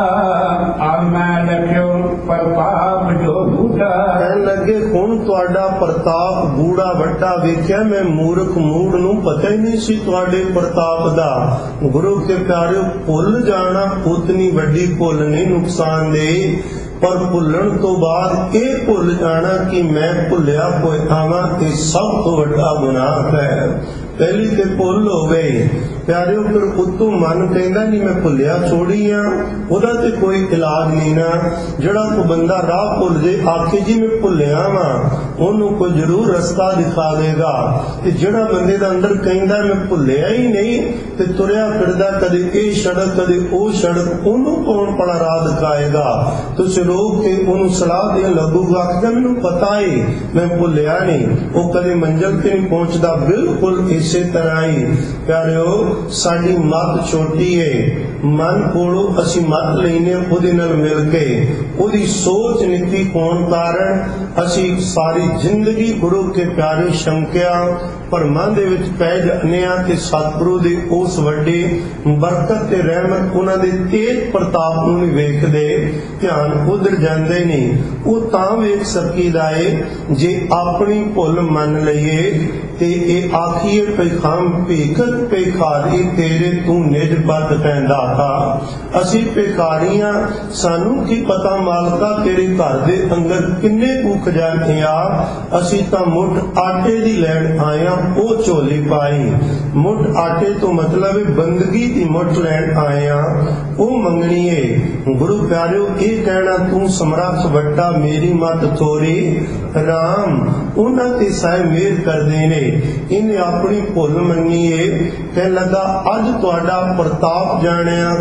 ਆ ਮੈਂ ਲਖਿਓ ਪ੍ਰਤਾਪ ਜੋ ਬੂਢਾ। ਕਹਿਣ ਲੱਗੇ, ਹੁਣ ਤੁਹਾਡਾ ਪ੍ਰਤਾਪ ਬੂੜਾ ਵੱਡਾ ਵੇਖਿਆ, ਮੈਂ ਮੂਰਖ ਮੂੜ ਨੂੰ ਪਤਾ ਹੀ ਨਹੀਂ ਸੀ ਤੁਹਾਡੇ ਪ੍ਰਤਾਪ ਦਾ। ਗੁਰੂ ਕੇ ਪਿਆਰਿਓ, ਭੁੱਲ ਜਾਣਾ ਉਤਨੀ ਵੱਡੀ ਭੁੱਲ ਨਹੀਂ, ਨੁਕਸਾਨਦੇਹ, ਪਰ ਭੁੱਲਣ ਤੋਂ ਬਾਅਦ ਇਹ ਭੁੱਲ ਜਾਣਾ ਕਿ ਮੈਂ ਭੁੱਲਿਆ ਹੋਇਆ ਹਾਂ, ਇਹ ਸਭ ਤੋਂ ਵੱਡਾ ਗੁਨਾਹ ਹੈ। ਪਹਿਲੀ ਤੇ ਭੁੱਲ ਹੋ ਗਈ ਪਿਆਰਿਓ, ਫਿਰ ਉਤੋਂ ਮਨ ਕਹਿੰਦਾ ਨਹੀਂ ਮੈਂ ਭੁੱਲਿਆ ਛੋੜੀ ਆ, ਉਹਦਾ ਤੇ ਕੋਈ ਇਲਾਜ ਨਹੀਂ ਨਾ। ਜਿਹੜਾ ਕੋ ਬੰਦਾ ਰਾਹ ਭੁੱਲ ਜੇ, ਆਖੇ ਜੀ ਮੈਂ ਭੁੱਲਿਆ ਵਾਂ, ਉਹਨੂੰ ਕੋਈ ਜ਼ਰੂਰ ਰਸਤਾ ਦਿਖਾ ਦੇਗਾ। ਤੇ ਜਿਹੜਾ ਬੰਦੇ ਦਾ ਅੰਦਰ ਕਹਿੰਦਾ ਮੈਂ ਭੁੱਲਿਆ ਹੀ ਨਹੀਂ, ਤੇ ਤੁਰਿਆ ਫਿਰਦਾ ਕਦੇ ਇਹ ਸੜਕ ਕਦੇ ਉਹ ਸੜਕ, ਉਹਨੂੰ ਕੌਣ ਪੜਾ ਰਾਹ ਦਿਖਾਏਗਾ? ਤੁਸੀਂ ਲੋਕ ਕੇ ਉਹਨੂੰ ਸਲਾਹ ਦੇਣ ਲੱਗੂਗਾ ਕਿ ਮੈਨੂੰ ਪਤਾ ਏ ਮੈਂ ਭੁੱਲਿਆ ਨਹੀਂ, ਉਹ ਕਦੇ ਮੰਜ਼ਿਲ ਤੇ ਨਹੀਂ ਪਹੁੰਚਦਾ। ਬਿਲਕੁਲ ਇਸੇ ਤਰ੍ਹਾਂ ਹੀ ਪਿਆਰਿਓ, ਸਾਡੀ ਮੱਤ ਛੋਟੀ ਏ, ਮਨ ਕੋਲੋਂ ਅਸੀਂ ਮੱਤ ਲੈਨੇ ਉਹਦੇ ਨਾਲ ਮਿਲ ਕੇ, ਉਹਦੀ ਸੋਚ ਨੀਤੀ ਹੋਣ ਕਾਰਨ ਅਸੀਂ ਸਾਰੀ ਜ਼ਿੰਦਗੀ ਗੁਰੂ ਕੇ ਪਿਆਰੇ ਸ਼ੰਕਿਆ ਭਰਮਾਂ ਦੇ ਵਿੱਚ ਪੈ ਜਾਂਦੇ ਹਾਂ, ਤੇ ਸਤਿਗੁਰੂ ਦੇ ਉਸ ਵੱਡੇ ਬਰਕਤ ਤੇ ਰਹਿਮਤ, ਉਹਨਾਂ ਦੇ ਤੇਜ ਪ੍ਰਤਾਪ ਨੂੰ ਨਹੀਂ ਵੇਖਦੇ, ਧਿਆਨ ਉਧਰ ਜਾਂਦੇ ਨਹੀਂ। ਉਹ ਤਾਂ ਵੇਖ ਸਕੀਦਾ ਏ ਜੇ ਆਪਣੀ ਭੁੱਲ ਮੰਨ ਲਈਏ ਤੇ ਇਹ ਆਖੀਏ ਪੈਖਾਮ ਭੇਖਤ ਭੇਖਾਰੀ ਤੇਰੇ ਤੂੰ ਨਿਜ ਬਦ ਪੈਂਦਾ ਥਾ। ਅਸੀਂ ਭੇਖਾਰੀਆਂ, ਸਾਨੂੰ ਕੀ ਪਤਾ ਮਾਲਕਾ ਤੇਰੇ ਘਰ ਦੇ ਅੰਦਰ ਕਿੰਨੇ ਕੁ ਖਜ਼ਾਨੇ ਆ, ਅਸੀਂ ਤਾਂ ਮੁੱਠ ਆਟੇ ਦੀ ਲੈਣ ਆਇਆ, ਉਹ ਝੋਲੀ ਪਾਈ। ਮੁੱਠ ਆਟੇ ਤੋਂ ਮਤਲਬ ਹੈ ਬੰਦਗੀ ਦੀ ਮੁੱਠ ਲੈਣ ਆਇਆ, ਉਹ ਮੰਗਣੀ ਏ। ਗੁਰੂ ਪਿਆਰਿਓ, ਇਹ ਕਹਿਣਾ ਤੂੰ ਸਮਰੱਥ ਵੱਡਾ ਮੇਰੀ ਮਤ ਥੋੜੀ, ਰਾਮ ਉਹਨਾਂ ਤੇ ਸਾਹਿਬ ਮਿਹਰ ਕਰਦੇ ਨੇ, ਇਹਨੇ ਆਪਣੀ ਭੁੱਲ ਮੰਨੀ ਏ। ਕਹਿਣ ਲੱਗਾ ਅੱਜ ਤੁਹਾਡਾ ਪ੍ਰਤਾਪ ਜਾਣਿਆ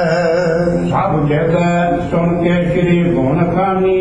ਕੈ। ਸਭ ਜਗ ਸੁਣ ਕੇ ਸ਼੍ਰੀ ਗੁਣ ਖਾਨੀ,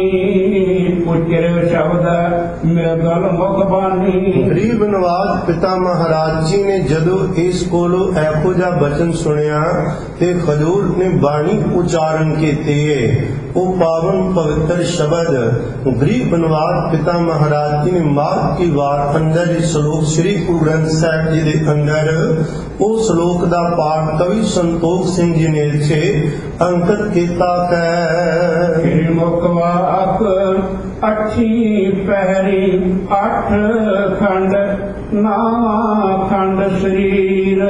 ਉਚਰੇ ਸ਼ਬਦ ਮਿਰਗਲ ਮੁਖ ਬਾਣੀ। ਗਰੀਬ ਨਵਾਜ ਪਿਤਾ ਮਹਾਰਾਜ ਜੀ ਨੇ ਜਦੋਂ ਇਸ ਕੋਲੋਂ ਇਹੋ ਜਿਹਾ ਬਚਨ ਸੁਣਿਆ ਤੇ ਹਜ਼ੂਰ ਨੇ ਬਾਣੀ ਉਚਾਰਨ ਕੀਤੀ ਏ। ਉਹ ਪਾਵਨ ਪਵਿੱਤਰ ਸ਼ਬਦ ਗਰੀਬ ਨਵਾਜ ਪਿਤਾ ਮਹਾਰਾਜ ਜੀ ਨੇ ਮਾਘ ਕੀ ਵਾਰ ਅੰਦਰ ਇਹ ਸ਼ਲੋਕ ਸ੍ਰੀ ਗੁਰੂ ਗ੍ਰੰਥ ਸਾਹਿਬ ਜੀ ਦੇ ਅੰਦਰ, ਉਹ ਸ਼ਲੋਕ ਦਾ ਪਾਠ ਕਵੀ ਸੰਤੋਖ ਸਿੰਘ ਜੀ ਨੇ ਇੱਥੇ ਅੰਕਿਤ ਕੀਤਾ ਹੈ। ਸ੍ਰੀ ਮੁਖ ਵਾਕ ਅੱਠੀ ਪਹਿਰੀ, ਅੱਠ ਖੰਡ ਨਾਵਾ ਖੰਡ ਸਰੀਰ।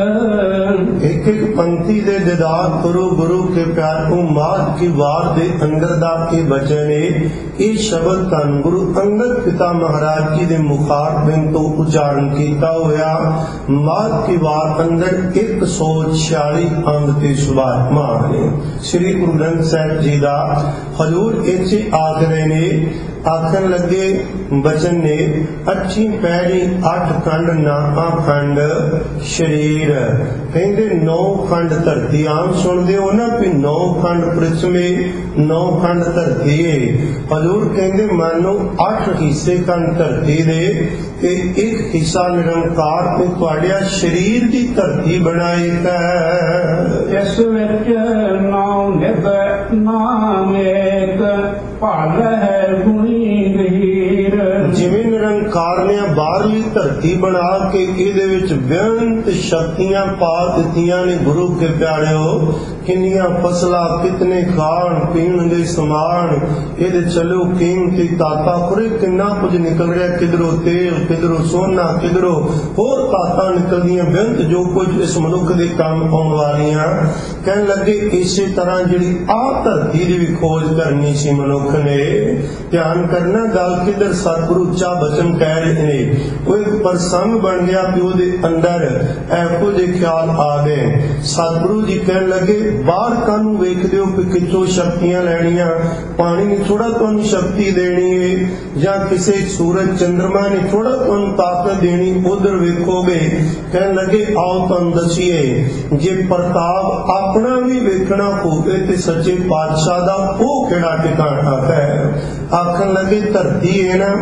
ਇੱਕ ਇੱਕ ਪੰਕਤੀ ਦੇ ਦਿਦਾਰ ਕਰੋ ਗੁਰੂ ਕੇ ਪਿਆਰ ਕੋ। ਮਾਘ ਕੀ ਵਾਰ ਦੇ ਅੰਦਰ ਦਾ ਇਹ ਬਚਨ ਏ, ਇਹ ਸ਼ਬਦ ਧੰਨ ਗੁਰੂ ਅੰਗਦ ਪਿਤਾ ਮਹਾਰਾਜ ਜੀ ਦੇ ਮੁਖਾਰਬਿੰਦ ਤੋਂ ਉਚਾਰਨ ਕੀਤਾ ਹੋਇਆ। ਮਾਘ ਕੀ ਵਾਰ ਅੰਦਰ ਇੱਕ ਸੌ ਛਿਆਲੀ ਅੰਗ ਤੇ ਸੁਭਾਤਮਾ ਨੇ ਸ੍ਰੀ ਗੁਰੂ ਗ੍ਰੰਥ ਸਾਹਿਬ ਜੀ ਦਾ। ਹਜ਼ੂਰ ਇੱਥੇ ਆਖ ਰਹੇ ਨੇ, ਆਖਣ ਲੱਗੇ ਬਚਨ ਨੇ, ਅੱਠੀ ਪੈਰੀ ਅੱਠ ਖੰਡ ਨਾਭਾ ਖੰਡ ਸਰੀਰ। ਕਹਿੰਦੇ ਨੌ ਖੰਡ ਧਰਤੀ, ਆਮ ਸੁਣਦੇ ਹੋ ਨਾ ਵੀ ਨੌ ਖੰਡ ਪ੍ਰਿਥਵੀ, ਨੌ ਖੰਡ ਧਰਤੀ ਏ। ਹਜ਼ੂਰ ਕਹਿੰਦੇ ਮਾਨੋ ਅੱਠ ਹਿੱਸੇ ਖੰਡ ਧਰਤੀ ਦੇ ਤੇ ਇੱਕ ਹਿੱਸਾ ਨਿਰੰਕਾਰ ਤੇ ਤੁਹਾਡੇ ਸਰੀਰ ਦੀ ਧਰਤੀ ਬਣਾਈ ਹੈ। ਇਸ ਵਿੱਚ ਨਾਉ ਨਿਭ ਨਾਮ ਏਕ, ਭਲ ਹੈ ਗੁਣੀ ਗਹੀਰ। ਜਿਵੇਂ ਨਿਰੰਕਾਰ ਨੇ ਬਾਹਰਲੀ ਧਰਤੀ ਬਣਾ ਕੇ ਇਹਦੇ ਵਿੱਚ ਬੇਅੰਤ ਸ਼ਕਤੀਆਂ ਪਾ ਦਿੱਤੀਆਂ ਨੇ ਗੁਰੂ ਕੇ ਪਿਆਰਿਓ, किन्नियां फसलां कितने खाण पीण दे समान इहदे चलो कीमती ताता खुरे किन्ना कुछ निकल रहा, किधरों तेल किधरों सोना किधरों होर ताता निकलदियां बेअंत जो कुछ इस मनुख दे काम आउण वालियां। कहण लगे इसे तरह जिहड़ी आ धरती दी भी खोज करनी सी मनुख ने। ध्यान करना गल किधर सतगुरु चा बचन कह रहे ने, वो एक प्रसंग बन गया कि ਉਹਦੇ अंदर ਇਹੋ ਜਿਹੇ ख्याल आ गए। सतगुरु जी कहन लगे बाहर कानू वेखदे हो कि कितों शक्तियां लैणियां, पानी ने थोड़ा तुहानू शक्ति देनी है जां किसी सूरज चंद्रमा ने थोड़ा तुहानू ताकत देनी, उधर वेखोगे। कहन लगे आओ तुहानू दसीए जे प्रताप अपना भी वेखना होवे ते सच्चे पातशाह दा ਉਹ ਕਿਹੜਾ ठिकाना है। आखन लगे धरती है ना,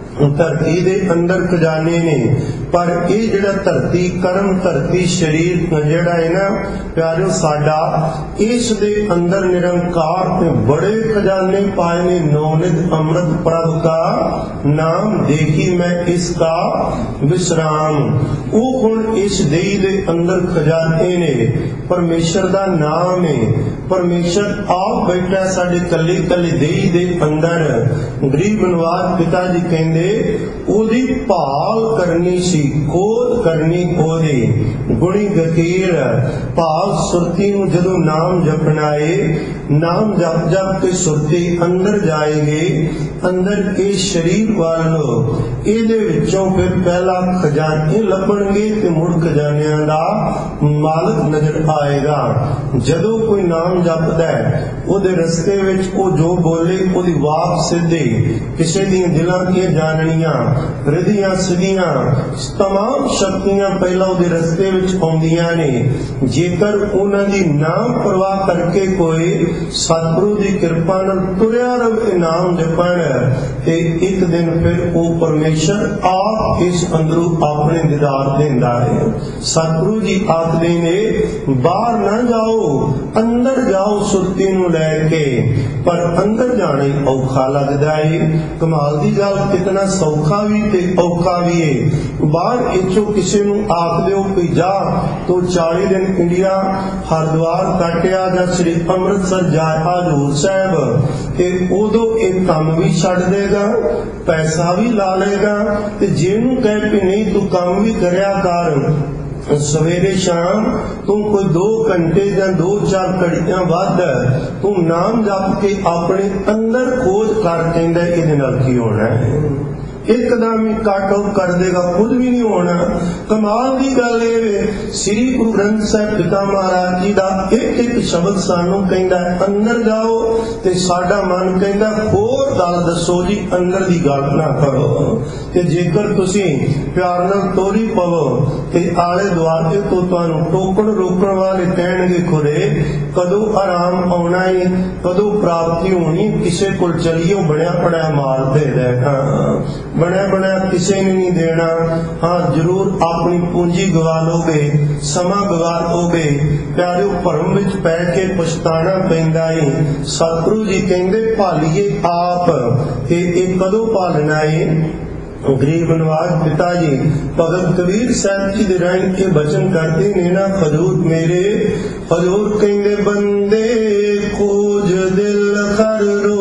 धरती दे अंदर खजाने ने, पर ये जिहड़ा धरती कर्म धरती शरीर जिहड़ा है ना प्यारो साडा, इस दे अंदर निरंकार ते बड़े खजाने पाए ने। नौनित अमृत प्रभ का नाम देखी मैं इसका विश्राम। वो हुण इस देही दे अंदर खजाने ने, परमेश्वर दा नाम है। परमेश्वर आप बैठा साडे कल्ले कल्ले देही दे अंदर। गरीब नवाज पिता जी कहंदे ओदी भाल करनी सी, खोज करनी ओदी गुणी गकीर भाव सुरती नूं जदों नाम जपना है, नाम जप जप के सुरती अंदर जाएगी, अंदर के शरीर वालों इहदे विचों फिर पहला खजाने लभणगे ते मुड़ खजानियां दा मालक नजर आएगा। जदों कोई नाम जपदा है ओदे रस्ते विच ओ जो बोले ओदी वाक सिद्धि, किसी दी दिलां दी जाननियां हृदयां सिद्धियां तमाम शक्तियां पहला ओदे रस्ते विच आउंदियां ने। जेकर उन्हां दी नाम परवाह करके कोई सतगुरु दी कृपा नाल तुरिया रहे नाम जपण ते एक दिन फिर वो परमेश्वर आप इस अंदरों अपने दीदार देंदा है। सतगुरु जी आखदे ने बाहर ना जाओ, अंदर जाओ सुरती नूं लैके, पर अंदर जाने औखा लगदा है। कमाल दी गल कितना सौखा भी ते औखा भी है। बाहर इचों किसी नूं आख दिओ कि जा तो चाली दिन इंडिया हरिद्वार कटिया जां श्री अमृतसर जा हजूर साहब, ते उदों एक काम भी छड्ड देगा, पैसा भी ला लेगा, ते जिहनूं कहे कि नहीं तू काम भी करया कर, सवेरे शाम तू कोई दो घंटे या दो चार घड़ियां वध तू नाम जप के अपने अंदर खोज कर, कहंदा इहदे नाल की होना है। एकदम ही कट ऑफ कर देगा, कुछ भी नहीं होना। कमाल की गल है श्री गुरु ग्रंथ साहिब पिता महाराज जी का एक एक शब्द सानू कहंदा है अंदर जाओ, ते साडा मन कहंदा होर गल दसो जी, अंदर दी गल ना करो। ते जेकर तुसी प्यार नाल तोरी पवो ते आले दुआले तो तुहानू टोकण रोकण वाले कहणगे खुरे कदों आराम आउणा है, कदों प्राप्ति होनी, किसे कोल चलियो बणिया पड़िया माल दे देना, बना बना किसी ने नहीं देना। हाँ जरूर अपनी पूंजी गवा लोगे, समा गवा लोगे, प्यारे भरम विच पै के पछताना पैंदा है। सतगुरु जी कहंदे भालीए आप, ते इह कदों भालना है। गरीब नवाज पिता जी भगत कबीर साहब जी दे राही के बचन करते ने ना, हजूर मेरे हजूर कहंदे बंदे खोज दिल हर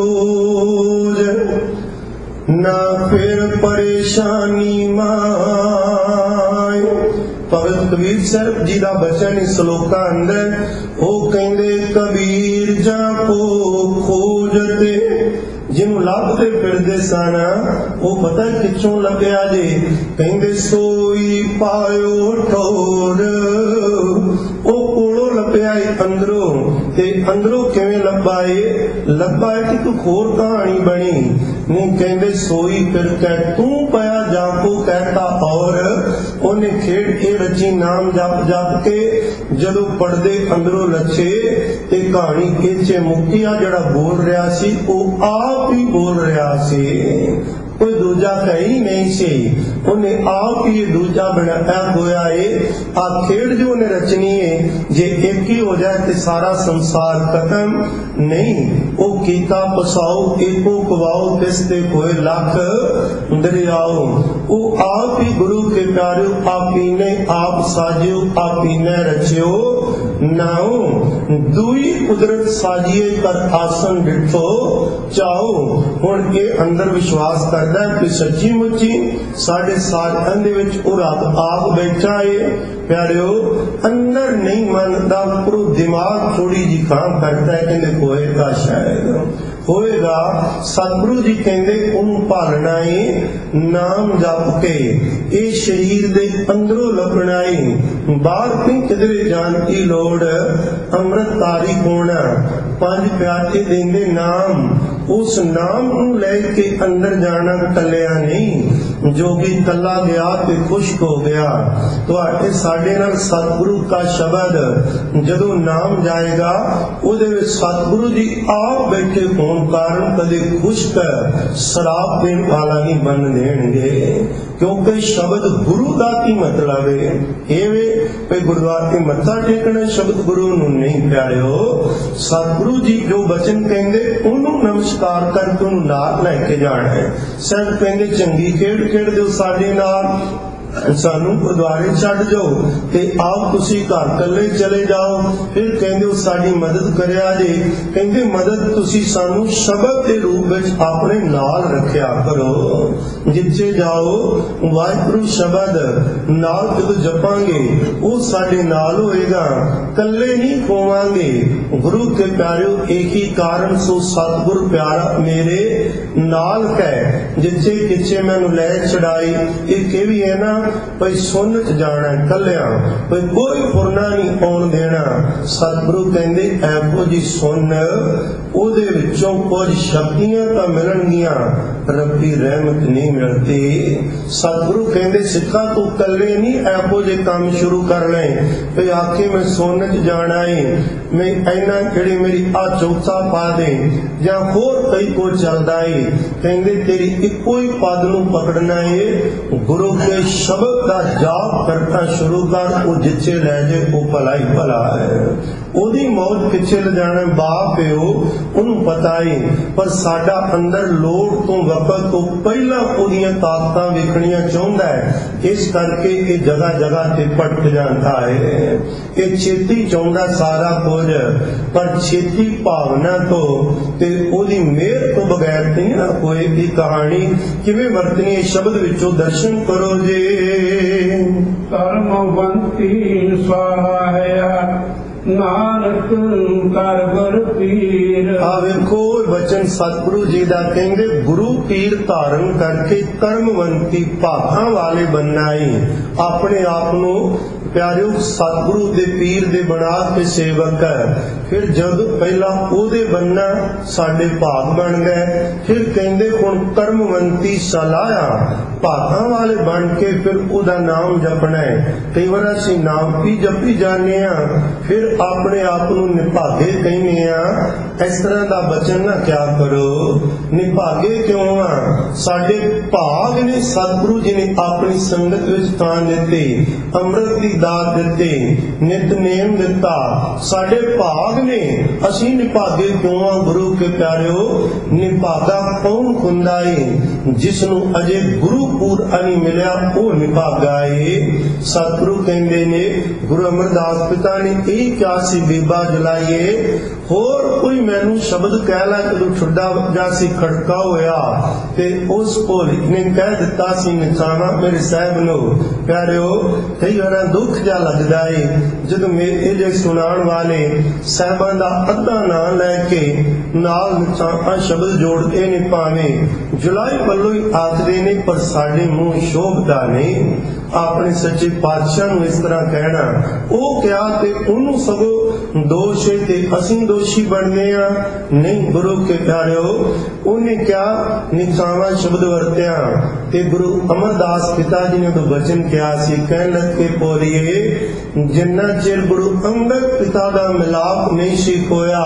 रोज, ना फिर परेशानी माए। भगत कबीर साहब जी का बचन इस श्लोका अंदर वो कहंदे कबीर जापो खोजते, जिन्हों लभते फिरदे सन वो पता किचों लभ्या जे, कहंदे सोई पायो ठोर, वो कोलों लभ्या अंदरों, ते अंदरों किवें लभा है, लभा है कि कोई होर कहानी बनी नहीं। कहंदे सोई फिर कह तू पया जाको कहता, और उन्हें खेड़ के रची नाम जप जप के जदों पढ़दे अंदरों लच्छे ते कहानी केचे मुक्तिया जड़ा बोल रहा सी वो आप ही बोल रहा सी, कोई दूजा कहीं नहीं सी, उन्हें आप ही दूजा बनाया होया है। आ खेड़ जो उन्हें रचनी है जे एक ही हो जाए तो सारा संसार खत्म नहीं। वो कीता पसाओ एको कवाओ तिसते कोई लख दरियाओ, वो आप ही गुरु के प्यारे आप ही ने आप साजियो आप ही ने रचियो, नाओ दुई कुदरत साजिए कर आसन डिठो चाओ। हुण ये अंदर विश्वास करदा है कि सच्ची मुच्ची साडे सारियां दे विच ओ रब आप बैठा है। प्यारिओ अंदर नहीं मनदा, पर दिमाग थोड़ी जी काम करता है, कहंदे होएगा शायद होएगा। सतगुरु जी कहंदे ओनू भालना है नाम जप के, ये शरीर दे अंदरों लभना है, बाहर नहीं किधरे जान की लोड़। अमृत तारी होना पंज प्यारे देंदे नाम, उस नाम नू लेके अंदर जाना कलिया नहीं। जोगी कला गया ते खुश्क हो गया। तुहाडे साडे नाल सतगुरु का शब्द जदों नाम जाएगा, उहदे विच सतगुरु जी आप बैठे होण कारण कदे खुश्क शराब देण वाला नहीं बन देणगे, क्योंकि शब्द गुरु का की मतलब है। एवे गुरुद्वारे मत्था टेकना शब्द गुरु नू नहीं प्यारिओ। सतगुरु जी जो वचन कहंदे ओनू नमस्कार करके ओनू नाल लैके जाना है। सब कहंदे चंगी खेड खेड दिओ साडे नाल, सानू गुरुद्वारे छड्ड जाओ ते आप तुसी घर कल्ले चले जाओ। फिर कहंदे साडी मदद करिया जे, कहंदे मदद तुसी सानू शब्द के रूप विच अपने नाल रखिया करो। जिथे जाओ वाहिगुरू शब्द नाल जदों जपांगे वो साडे नाल होएगा, कल्ले नहीं होवांगे। गुरु के प्यारिओ एक ही कारण सो सतगुर प्यारा मेरे नाल कह, जिथे किथे मैनू लै छड़ाई। एक ये भी है ना भाई सुन च जाना कलिया, भाई कोई फुरना नहीं आउण देना। सतगुरु कहंदे ऐहो जी सुन, ओदे विचों कुछ शक्तियां तां मिलणगियां, रब्बी रहमत नहीं मिलती। सतगुरु कहंदे सिखा तू कल्ले नहीं ऐहो जे काम शुरू कर ले, भाई आखे मैं सुन च जाना है, मैं इन्ना जिहड़ी मेरी आ चौथा पद है जां होर कई को चलदा है। कहंदे तेरी इक्को ही पद नूं पकड़ना है, गुरु के शब्द का जाप करता शुरू कर, वो जिथे लै जाए वो भला ही भला है। ओदी मौत पिछे ले जाना बाप है ओनू पता है, पर साडा अंदर लोड़ तो वक्त तो पहला ओदियां ताकतां वेखणियां चाहुंदा है, इस करके ये जगह जगह ते भटक जाता है। ये छेती चाहुंदा सारा कुछ, पर छेती भावना तो ते ओदी मेहर तो बगैर नहीं ना कोई भी कहानी किवें वरतनी है। शब्द विचों दर्शन करो जे। कर्मवंती सहाया नानक कर गुर पीर। आ वेखो वचन सतगुरु जी दा कहंदे गुरु पीर धारण करके कर्मवंती भागां वाले बनना ही। अपने आप नूं प्यारिओ सतगुरु दे पीर दे बना के सेवक है। फिर जब पहला ओदे बनना साडे भाग बन गए, फिर कहंदे हुण कर्मवंती सलाया भागां वाले बन के फिर ओदा नाम जपना है। कई बार असीं नाम भी जपी जाने आ, फिर अपने आप नूं निभागे कहने आ। इस तरह का बचन ना क्या करो, निभागे क्यों आ? साडे भाग ने सतगुरु जी ने अपनी संगत विच स्थान दिते, अमृत दी दात दिते, नितनेम दिता, साडे भाग ने। असीं निभागे क्यों आ? गुरु के प्यारिओ निभागा कौन हुंदा है? जिसनूं अजे गुरु पूरा नहीं मिलिया वो निभागा है। सतगुरु कहंदे ने, गुरु अमरदास पिता ने यही क्या सी बीबा जलाइए, होर कोई मैनू शब्द कह ला कदों ठुड्डा जा सी खड़का होया ते उस भोली ने कह दिता सी निशाना मेरे साहब नो। प्यारिओ कई बार दुख जा लगदा है जदों मेरे जे सुनाण वाले साहबां दा अद्धा नाम लैके नाल निशाना शब्द जोड़ते ने, भावें जुलाई पल्लो ही आखदे ने, पर साडे मूंह शोभदा नहीं। अपने सच्चे पातशाह नूं इस तरह कहना वो क्या ते उन्होंने सगों दोष है ते असीं दोषी बनने आ नहीं। गुरु के प्यारिओ उन्हें क्या निकावा शब्द वरत्या ते गुरु अमरदास पिता जी ने तो वचन किया सी, कहन लग के बोलिए जिन्ना चिर गुरु अंगद पिता का मिलाप नहीं सी होया,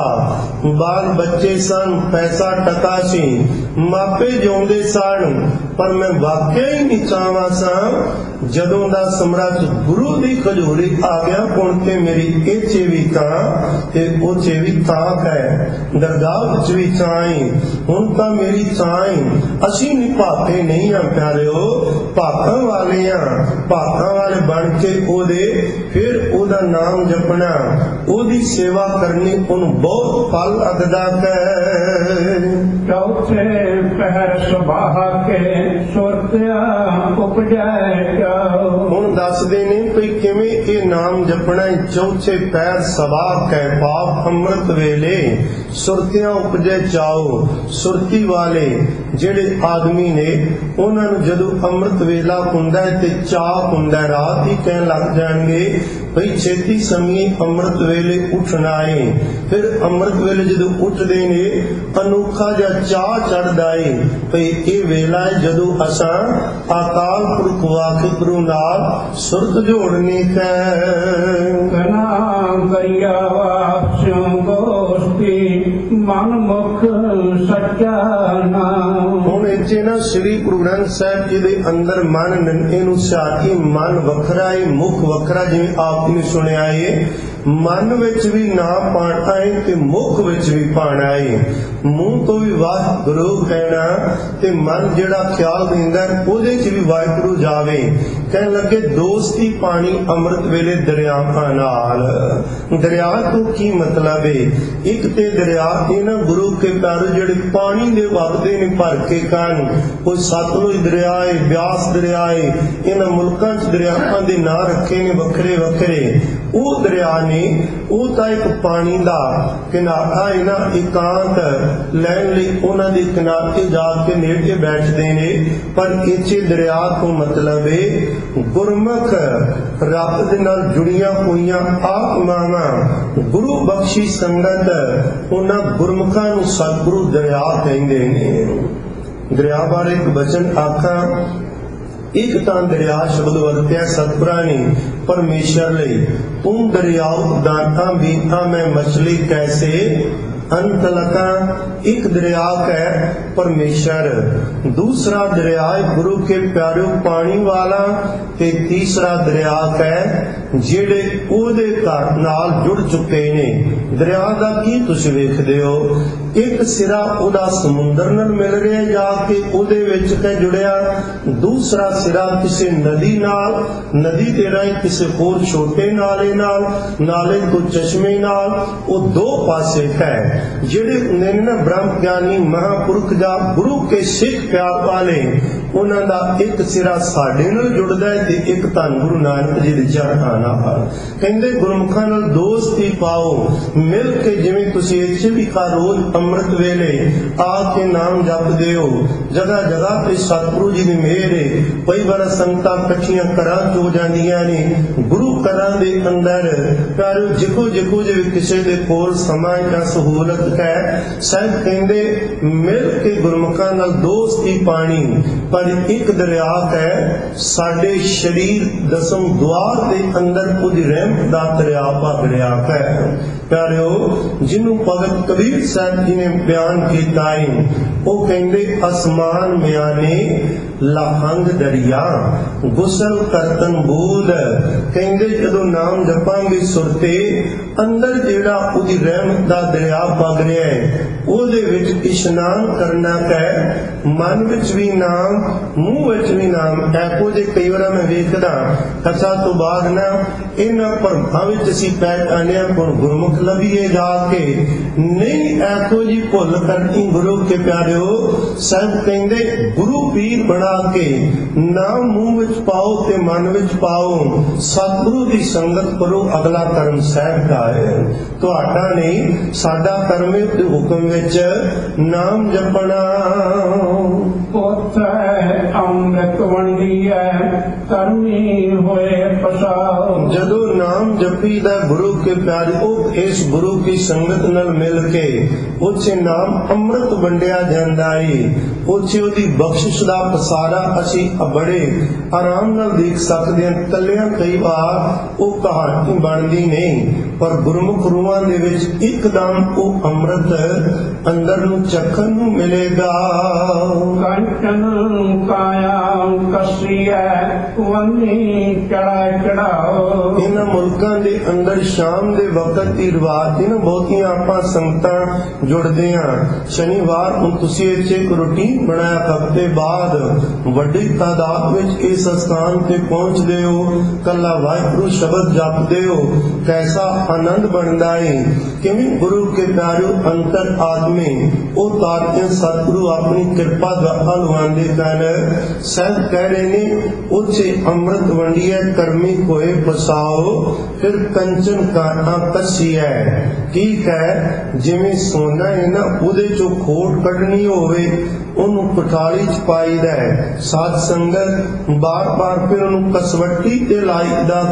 बाल बच्चे सन, पैसा टका सी, मापे जिउंदे सन, पर मैं वाकई ही निचावा सा जदों दा सम्राट गुरु दी खजूरी आ गया। हुण ते मेरी ए चेवी तां ते ओ चेवी तां है, दरगाह विच भी चाई, हुण तां मेरी चाई। असीं निभागे नहीं आ प्यारिओ, भागां वाले आ, भागां वाले बन के ओदे फिर ਦਾ ਨਾਮ ਜਪਣਾ, ਉਹਦੀ ਸੇਵਾ ਕਰਨੀ ਉਹਨੂੰ ਬਹੁਤ ਫਲ ਅਗਦਾ ਹੈ। ਚੌਥੇ ਪਹਿਰ ਸੁਬਾਹ ਕੇ ਸੁਰਤਿਆ ਉਪਜੈ ਜਾਓ। ਹੁਣ ਦੱਸਦੇ ਨੇ ਵੀ ਕਿਵੇਂ ਇਹ ਨਾਮ ਜਪਣਾ ਹੈ। ਚੌਥੇ ਪਹਿਰ ਸਬਾਹ ਕੈ ਪਾਪ ਅੰਮ੍ਰਿਤ ਵੇਲੇ ਸੁਰਤਿਆਂ ਉਪਜੈ ਚਾਓ। ਸੁਰਤੀ ਵਾਲੇ ਜਿਹੜੇ ਆਦਮੀ ਨੇ ਉਹਨਾਂ ਨੂੰ ਜਦੋਂ ਅੰਮ੍ਰਿਤ ਵੇਲਾ ਹੁੰਦਾ ਹੈ ਤੇ ਚਾਹ ਹੁੰਦਾ, ਰਾਤ ਹੀ ਕਹਿਣ ਲੱਗ ਜਾਣਗੇ ਭਈ ਛੇਤੀ ਸਮੇਂ ਅੰਮ੍ਰਿਤ ਵੇਲੇ ਉੱਠਣਾ ਏ। ਫਿਰ ਅੰਮ੍ਰਿਤ ਵੇਲੇ ਜਦੋਂ ਉੱਠਦੇ ਨੇ ਅਨੋਖਾ ਜਿਹਾ ਚਾਹ ਚੜ੍ਹਦਾ ਏ ਭਈ ਇਹ ਵੇਲਾ ਹੈ ਜਦੋਂ ਅਸਾਂ ਅਕਾਲ ਪੁਰਖ ਵਾਹਿਗੁਰੂ ਨਾਲ ਸੁਰਤ ਜੋੜਨੀ ਹੈ। ਕਨਾ ਕਰਿਆ ਵਾਪਸਿਓ ਗੋਸਤੀ ਮਨ ਮੁਖ ਸੱਚਾ ਨਾਮ। ਹੁਣ ਇੱਥੇ ਨਾ ਸ੍ਰੀ ਗੁਰੂ ਗ੍ਰੰਥ ਸਾਹਿਬ ਜੀ ਦੇ ਅੰਦਰ ਮਨ ਨੰਨੇ ਨੂੰ ਸਿਆਕੀ ਮਨ ਵੱਖਰਾ ਏ, ਮੁਖ ਵੱਖਰਾ, ਜਿਵੇਂ ਆਪ ਨੇ ਸੁਣਿਆ ਏ। ਮਨ ਵਿੱਚ ਵੀ ਨਾਮ ਪਾਣਾ ਏ ਤੇ ਮੁਖ ਵਿੱਚ ਵੀ ਪਾਣਾ ਏ। ਮੂੰਹ ਤੋਂ ਵੀ ਵਾਹਿਗੁਰੂ ਕਹਿਣਾ ਤੇ ਮਨ ਜਿਹੜਾ ਖਿਆਲ ਦਿੰਦਾ ਉਹਦੇ 'ਚ ਵੀ ਵਾਹਿਗੁਰੂ ਜਾਵੇ। ਕਹਿਣ ਲੱਗੇ ਦੋਸਤੀ ਪਾਣੀ ਅੰਮ੍ਰਿਤ ਵੇਲੇ ਦਰਿਆਵਾਂ ਨਾਲ। ਦਰਿਆ ਤੋਂ ਕੀ ਮਤਲਬ ਏ? ਇੱਕ ਤੇ ਦਰਿਆ ਇਹਨਾਂ ਗੁਰੂ ਕੇ ਪਿਆਰੇ ਜਿਹੜੇ ਪਾਣੀ ਦੇ ਵਗਦੇ ਨੇ ਭਰ ਕੇ ਕਾਨ, ਕੋਈ ਸਤਲੁਜ ਦਰਿਆ ਏ, ਬਿਆਸ ਦਰਿਆ ਏ, ਇਹਨਾਂ ਮੁਲਕਾਂ 'ਚ ਦਰਿਆਵਾਂ ਦੇ ਨਾਂ ਰੱਖੇ ਨੇ ਵੱਖਰੇ ਵੱਖਰੇ। ਉਹ ਦਰਿਆ ਨੇ ਉਹ ਤਾਂ ਇੱਕ ਪਾਣੀ ਦਾ ਕਿਨਾਰਾ ਇਹਨਾਂ ਇਕਾਂਤ ਲੈਣ ਲਈ ਉਹਨਾਂ ਦੇ ਕਿਨਾਰੇ ਤੇ ਜਾ ਕੇ ਨੇੜੇ ਬੈਠਦੇ ਨੇ। ਪਰ ਇੱਥੇ ਦਰਿਆ ਤੋਂ ਮਤਲਬ ਏ ਗੁਰਮੁਖ ਰੱਬ ਦੇ ਨਾਲ ਜੁੜੀਆਂ ਹੋਈਆਂ ਆਤਮਾਵਾਂ, ਗੁਰੂ ਬਖਸ਼ੀ ਸੰਗਤ, ਉਹਨਾਂ ਗੁਰਮੁਖਾਂ ਨੂੰ ਸਤਿਗੁਰੂ ਦਰਿਆ ਕਹਿੰਦੇ ਨੇ। ਦਰਿਆ ਬਾਰੇ ਇੱਕ ਬਚਨ ਆਖਾਂ। ਇੱਕ ਤਾਂ ਦਰਿਆ ਸ਼ਬਦ ਵਰਤਿਆ ਸਤਿਗੁਰਾਂ ਨੇ ਪਰਮੇਸ਼ਰ ਲਈ। ਤੂੰ ਦਰਿਆਉ ਦਾਤਾ ਬੀਤਾ ਮੈਂ ਮਛਲੀ ਕੈਸੇ ਅੰਤ ਲਕਾਂ। ਇੱਕ ਦਰਿਆ ਹੈ ਪਰਮੇਸ਼ਰ, ਦੂਸਰਾ ਦਰਿਆ ਗੁਰੂ ਕੇ ਪਿਆਰਿਓ ਪਾਣੀ ਵਾਲਾ, ਤੇ ਤੀਸਰਾ ਦਰਿਆ ਹੈ ਜਿਹੜੇ ਉਹਦੇ ਘਰ ਨਾਲ ਜੁੜ ਚੁੱਕੇ ਨੇ। ਦਰਿਆ ਦਾ ਕੀ ਤੁਸੀਂ ਵੇਖਦੇ ਹੋ? ਇੱਕ ਸਿਰਾ ਉਹਦਾ ਸਮੁੰਦਰ ਨਾਲ ਮਿਲ ਰਿਹਾ ਜਾ ਕੇ ਉਹਦੇ ਵਿੱਚ ਤੇ ਜੁੜਿਆ, ਦੂਸਰਾ ਸਿਰਾ ਕਿਸੇ ਨਦੀ ਨਾਲ, ਨਦੀ ਦੇ ਰਾਹੀਂ ਕਿਸੇ ਹੋਰ ਛੋਟੇ ਨਾਲੇ ਨਾਲ, ਨਾਲੇ ਤੋਂ ਚਸ਼ਮੇ ਨਾਲ। ਉਹ ਦੋ ਪਾਸੇ ਹੈ। ਜਿਹੜੇ ਨੇ ਨਾ ਬ੍ਰਹਮ ਗਿਆਨੀ ਮਹਾਂਪੁਰਖ ਜਾਂ ਗੁਰੂ ਕੇ ਸਿੱਖ ਪਿਆਰ ਵਾਲੇ, ਉਹਨਾਂ ਦਾ ਇੱਕ ਸਿਰਾ ਸਾਡੇ ਨਾਲ ਜੁੜਦਾ ਹੈ ਤੇ ਇੱਕ ਧੰਨ ਗੁਰੂ ਨਾਨਕ ਜੀ ਦੇ ਚਰਨਾਂ ਨਾਲ। ਕਹਿੰਦੇ ਗੁਰਮੁਖਾਂ ਨਾਲ ਦੋਸਤੀ ਪਾਓ, ਮਿਲ ਕੇ ਜਿਵੇਂ ਤੁਸੀਂ ਇੱਥੇ ਵੀ ਕਾ ਰੋਜ਼ ਅੰਮ੍ਰਿਤ ਵੇਲੇ ਆ ਕੇ ਨਾਮ ਜਪਦੇ ਹੋ। ਜਗ੍ਹਾ ਜਗ੍ਹਾ ਤੇ ਸਤਿਗੁਰੂ ਜੀ ਦੀ ਮਿਹਰ ਹੈ। ਕਈ ਵਾਰ ਸੰਗਤਾਂ ਇਕੱਠੀਆਂ ਘਰਾਂ 'ਚ ਹੋ ਜਾਂਦੀਆਂ ਨੇ, ਗੁਰੂ ਘਰਾਂ ਦੇ ਅੰਦਰ ਪਰ ਜਿਕੋ ਜਿਕੋ ਜੇ ਕਿਸੇ ਦੇ ਕੋਲ ਸਮਾਂ ਜਾਂ ਸਹੂਲਤ ਹੈ, ਸਾਹਿਬ ਕਹਿੰਦੇ ਮਿਲ ਕੇ ਗੁਰਮੁਖਾਂ ਨਾਲ ਦੋਸਤੀ ਪਾਣੀ। ਪਰ ਇੱਕ ਦਰਿਆ ਹੈ ਸਾਡੇ ਸਰੀਰ ਦਸਮ ਦੁਆਰ ਦੇ ਅੰਦਰ ਉਹਦੀ ਰਹਿਮਤ ਦਾ ਦਰਿਆ ਵਗ ਰਿਹਾ ਹੈ। ਪਿਆਰਿਓ, ਜਿਹਨੂੰ ਭਗਤ ਕਬੀਰ ਸਾਹਿਬ ਜੀ ਨੇ ਬਿਆਨ ਕੀਤਾ ਹੈ, ਉਹ ਕਹਿੰਦੇ ਅਸਮਾਨ ਮਿਆਨੇ ਲਹੰਗ ਦਰਿਆ ਗੁਸਲ ਕਰਤਨ ਬੂਦ। ਕਹਿੰਦੇ ਜਦੋਂ ਨਾਮ ਜਪਾਂਗੇ ਸੁਰਤੇ ਅੰਦਰ ਜਿਹੜਾ ਉਹਦੀ ਰਹਿਮਤ ਦਾ ਦਰਿਆ ਵਗ ਰਿਹਾ ਹੈ, ਉਹਦੇ ਵਿੱਚ ਇਸ਼ਨਾਨ ਕਰਨਾ ਹੈ। ਮਨ ਵਿੱਚ ਵੀ ਨਾਮ, ਮੂੰਹ ਵਿੱਚ ਵੀ ਨਾਮ। ਇਹੋ ਜਿਹੇ ਕਈ ਵਾਰ ਮੈਂ ਵੇਖਦਾ ਕਥਾ ਤੋਂ ਬਾਅਦ ਨਾ ਇਹਨਾਂ ਭਰਮਾਂ ਵਿੱਚ ਅਸੀਂ ਪੈ ਜਾਂਦੇ ਹਾਂ, ਹੁਣ ਗੁਰਮੁਖ ਲੱਭੀਏ ਜਾ ਕੇ। ਨਹੀਂ, ਇਹੋ ਜਿਹੀ ਭੁੱਲ ਕਰਨੀ ਗੁਰੂ ਕੇ ਪਿਆਰਿਓ। ਸਾਹਿਬ ਕਹਿੰਦੇ ਗੁਰੂ ਪੀਰ ਬਣਾ ਕੇ ਨਾਮ ਮੂੰਹ ਵਿੱਚ ਪਾਓ ਤੇ ਮਨ ਵਿੱਚ ਪਾਓ, ਸਤਿਗੁਰੂ ਦੀ ਸੰਗਤ ਕਰੋ, ਅਗਲਾ ਕਰਮ ਸਾਹਿਬ ਦਾ ਹੈ, ਤੁਹਾਡਾ ਨਹੀਂ। ਸਾਡਾ ਕਰਮ ਹੈ ਤੇ ਹੁਕਮ ਵਿੱਚ ਨਾਮ ਜਪਣਾ। ਉਥੇ ਅੰਮ੍ਰਿਤ ਵੰਡੀਐ ਕਰਮੀ ਹੋਏ ਪਸਾਉ। ਜਦੋਂ ਨਾਮ ਜਪੀਦਾ ਗੁਰੂ ਕੇ ਪਿਆਰੇ, ਉਹ ਇਸ ਗੁਰੂ ਕੀ ਸੰਗਤ ਨਾਲ ਮਿਲ ਕੇ ਉੱਥੇ ਨਾਮ ਅੰਮ੍ਰਿਤ ਵੰਡਿਆ ਜਾਂਦਾ ਏ। ਉੱਥੇ ਉਹਦੀ ਬਖਸ਼ਿਸ਼ ਦਾ ਪਸਾਰਾ ਅਸੀਂ ਬੜੇ ਆਰਾਮ ਨਾਲ ਦੇਖ ਸਕਦੇ ਹਾਂ। ਕੱਲਿਆਂ ਕਈ ਵਾਰ ਉਹ ਕਹਾਣੀ ਬਣਦੀ ਨਹੀਂ, ਪਰ ਗੁਰਮੁਖ ਰੂਹਾਂ ਦੇ ਵਿੱਚ ਇੱਕਦਮ ਉਹ ਅੰਮ੍ਰਿਤ ਅੰਦਰ ਨੂੰ ਚੱਖਣ ਨੂੰ ਮਿਲੇਗਾ। ਕੰਚਨ ਕਾਇ ਕਸੀਐ ਵੰਨੀ ਚੜਾ ਚੜਾਓ। ਇਹਨਾਂ ਮੁਲਕਾਂ ਦੇ ਅੰਦਰ ਸ਼ਾਮ ਦੇ ਵਕਤ ਦੀ ਰਿਵਾਜ ਇਹਨਾਂ ਬਹੁਤੀਆਂ ਆਪਾਂ ਸੰਗਤਾਂ ਜੁੜਦੇ ਹਾਂ। ਸ਼ਨੀਵਾਰ ਨੂੰ ਤੁਸੀਂ ਇੱਥੇ ਇੱਕ ਰੁਟੀਨ ਬਣਾਇਆ, ਹਫ਼ਤੇ ਬਾਅਦ ਵੱਡੀ ਤਾਦਾਦ ਵਿੱਚ ਇਸ ਸਥਾਨ ਤੇ ਪਹੁੰਚਦੇ ਹੋ, ਕੱਲਾ ਵਾਹਿਗੁਰੂ ਸ਼ਬਦ ਜਪਦੇ ਹੋ। ਕੈਸਾ ਆਨੰਦ ਬਣਦਾ ਹੈ। ਕਿਵੇਂ ਗੁਰੂ ਕੇ ਪਿਆਰਿਓ ਅੰਤਰ ਆਤਮੇ ਉਹ ਤਾਰਤੇ ਸਤਿਗੁਰੂ ਆਪਣੀ ਕਿਰਪਾ ਦੁਆਰਾ ਲਵਾਉਂਦੇ ਹਨ। ਸਹਿਬ ਕਹਿ ਰਹੇ ਨੇ ਉੱਚੇ ਅੰਮ੍ਰਿਤ ਵੰਡੀਐ ਕਰਮੀ ਕੋਏ ਪਸਾਓ, ਫਿਰ ਕੰਚਨ ਕਾਟਾ ਕੱਸੀਐ। ਠੀਕ ਹੈ, ਜਿਵੇਂ ਸੋਨਾ ਹੈ ਨਾ, ਉਹਦੇ ਚੋਂ ਖੋਟ ਕੱਢਣੀ ਹੋਵੇ ਉਹਨੂੰ ਕੁਠਾਲੀ ਚ ਪਾਈਦਾ ਹੈ। ਸਾਧ ਸੰਗਤ ਬਾਰ ਬਾਰ ਫਿਰ ਉਹਨੂੰ ਕਸਵੱਟੀ ਤੇ ਲਾਈਦਾ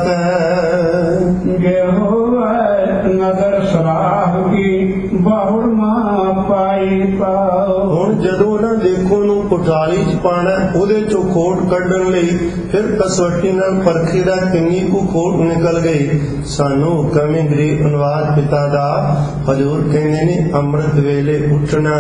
ਹੈ। ਜੇ ਹੋਵੇ ਨਦਰ ਸਰਾਹ ਕੀ ਬਾਹੁੜ ਮਾਂ ਪਾਈ ਪਾਓ। ਹੁਣ ਜਦੋਂ ਨਾ ਦੇਖੋ ਨੂੰ ਕੁਠਾਲੀ ਚ ਪਾਣਾ, ਉਹਦੇ ਚੋਂ ਖੋਟ ਕੱਢਣ ਲਈ ਫਿਰ ਕਸਵੱਟੀ ਨਾਲ ਪਰਖੀ ਦਾ ਕਿੰਨੀ ਕੁ ਖੋਟ ਨਿਕਲ ਗਈ। ਸਾਨੂੰ ਹੁਕਮ ਹੈ ਗਰੀਬ ਅਨਵਾਦ ਪਿਤਾ ਦਾ। ਹਜ਼ੂਰ ਕਹਿੰਦੇ ਨੇ ਅੰਮ੍ਰਿਤ ਵੇਲੇ ਉੱਠਣਾ,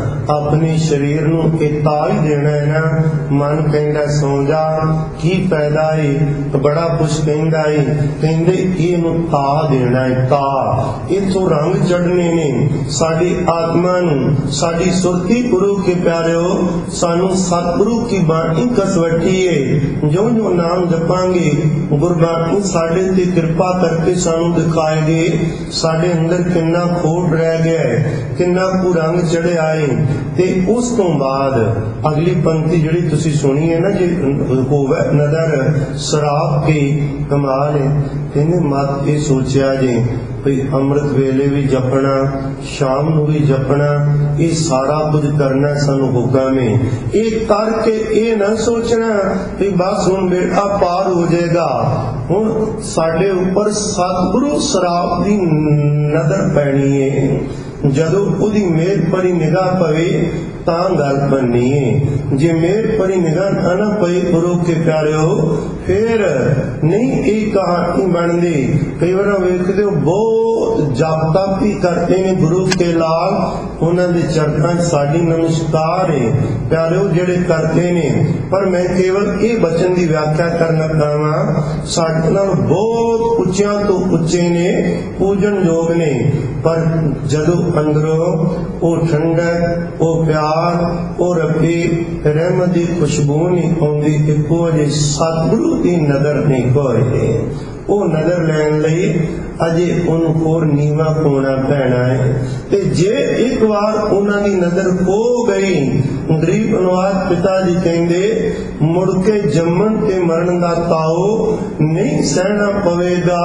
ਆਪਣੇ ਸਰੀਰ ਨੂੰ ਇਹ ਤਾਲ ਦੇਣਾ ਹੈ ਨਾ। ਮਨ ਕਹਿੰਦਾ ਸੌ ਜਾ, ਕੀ ਫਾਇਦਾ ਏ। ਬੜਾ ਕੁਛ ਕਹਿੰਦਾ ਏ, ਕਹਿੰਦੇ ਇਹਨੂੰ ਤਾ ਦੇਣਾ ਹੈ। ਤਾ ਇਥੋਂ ਰੰਗ ਚੜਨੇ ਨੇ ਸਾਡੀ ਆਤਮਾ ਨੂੰ, ਸਾਡੀ ਸੁਰਤੀ। ਗੁਰੂ ਕੇ ਪਿਆਰਿਓ ਸਾਨੂੰ ਸਤਿਗੁਰੂ ਕੀ ਬਾਣੀ ਕਸਵੱਟੀ ਏ। ਜੋ ਜੋ ਨਾਮ ਜਪਾਂਗੇ ਗੁਰਬਾਣੀ ਸਾਡੇ ਤੇ ਕਿਰਪਾ ਕਰਕੇ ਸਾਨੂੰ ਦਿਖਾਏਗੇ ਸਾਡੇ ਅੰਦਰ ਕਿੰਨਾ ਖੋਟ ਰਹਿ ਗਿਆ ਹੈ, ਕਿੰਨਾ ਕੁ ਰੰਗ ਚੜਿਆ ਏ। ਤੇ ਉਸ ਤੋਂ ਬਾਅਦ ਅਗਲੀ ਪੰਕਤੀ ਜਿਹੜੀ ਤੁਸੀਂ ਸੁਣੀ ਹੈ ਨਾ, ਜੇ ਹੋਵੇ ਨਦਰ ਸ਼ਰਾਬ ਕੀ ਕਮਾਲ ਹੈ। ਕਹਿੰਦੇ ਮਤ ਇਹ ਸੋਚਿਆ ਜੇ ਭਈ ਅੰਮ੍ਰਿਤ ਵੇਲੇ ਵੀ ਜਪਣਾ, ਸ਼ਾਮ ਨੂੰ ਵੀ ਜਪਣਾ, ਇਹ ਸਾਰਾ ਕੁਝ ਕਰਨਾ ਸਾਨੂੰ ਹੁਕਮ ਹੈ। ਇਹ ਕਰਕੇ ਇਹ ਨਾ ਸੋਚਣਾ ਕਿ ਬਸ ਹੁਣ ਬੇਟਾ ਪਾਰ ਹੋ ਜਾਏਗਾ। ਹੁਣ ਸਾਡੇ ਉੱਪਰ ਸਤਿਗੁਰੂ ਸ਼ਰਾਬ ਦੀ ਨਜ਼ਰ ਪੈਣੀ ਹੈ। ਜਦੋਂ ਉਹਦੀ ਮਿਹਰ ਭਰੀ ਨਿਗਾਹ ਪਵੇ ਤਾਂ ਗੱਲ ਬਣਨੀ ਹੈ। ਜੇ ਮਿਹਰ ਭਰੀ ਨਿਗਾਹ ਨਾ ਪਈ ਗੁਰੂ ਕੇ ਪਿਆਰਿਓ, ਫਿਰ ਨਹੀਂ ਇਹ ਕਹਾਣੀ ਬਣਦੀ। ਕਈ ਵਾਰ ਵੇਖਦੇ ਹੋ ਬਹੁਤ ਜਪ ਤਪ ਵੀ ਕਰਦੇ ਨੇ ਗੁਰੂ ਕੇ ਲਾਲ, ਉਹਨਾਂ ਦੇ ਚਰਨਾਂ 'ਚ ਸਾਡੀ ਨਮਸਕਾਰ ਹੈ ਪਿਆਰਿਓ ਜਿਹੜੇ ਕਰਦੇ ਨੇ। ਪਰ ਮੈਂ ਕੇਵਲ ਇਹ ਬਚਨ ਦੀ ਵਿਆਖਿਆ ਕਰਨ ਲੱਗਾ ਵਾਂ, ਸਾਡੇ ਨਾਲ ਬਹੁਤ ਉੱਚਿਆਂ ਤੋਂ ਉੱਚੇ ਨੇ, ਪੂਜਨ ਯੋਗ ਨੇ। ਪਰ ਜਦੋਂ ਅੰਦਰੋਂ ਉਹ ਠੰਡਕ, ਉਹ ਪਿਆਰ, ਉਹ ਰੱਬੀ ਰਹਿਮਤ ਦੀ ਖੁਸ਼ਬੂ ਨਹੀਂ ਆਉਂਦੀ, ਇੱਕੋ ਜਿਹੀ ਸਤਿਗੁਰੂ ਦੀ ਨਜ਼ਰ ਨਹੀਂ ਹੋਏ। ਉਹ ਨਜ਼ਰ ਲੈਣ ਲਈ ਅਜੇ ਉਹਨੂੰ ਹੋਰ ਨੀਵਾ ਪਾਉਣਾ ਪੈਣਾ ਹੈ। ਤੇ ਜੇ ਇੱਕ ਵਾਰ ਉਹਨਾਂ ਦੀ ਨਜ਼ਰ ਹੋ ਗਈ, ਗਰੀਬ ਅਨਵਾਦ ਪਿਤਾ ਜੀ ਕਹਿੰਦੇ ਮੁੜ ਕੇ ਜੰਮਣ ਤੇ ਮਰਨ ਦਾ ਤਾਓ ਨਹੀਂ ਸਹਿਣਾ ਪਵੇਗਾ।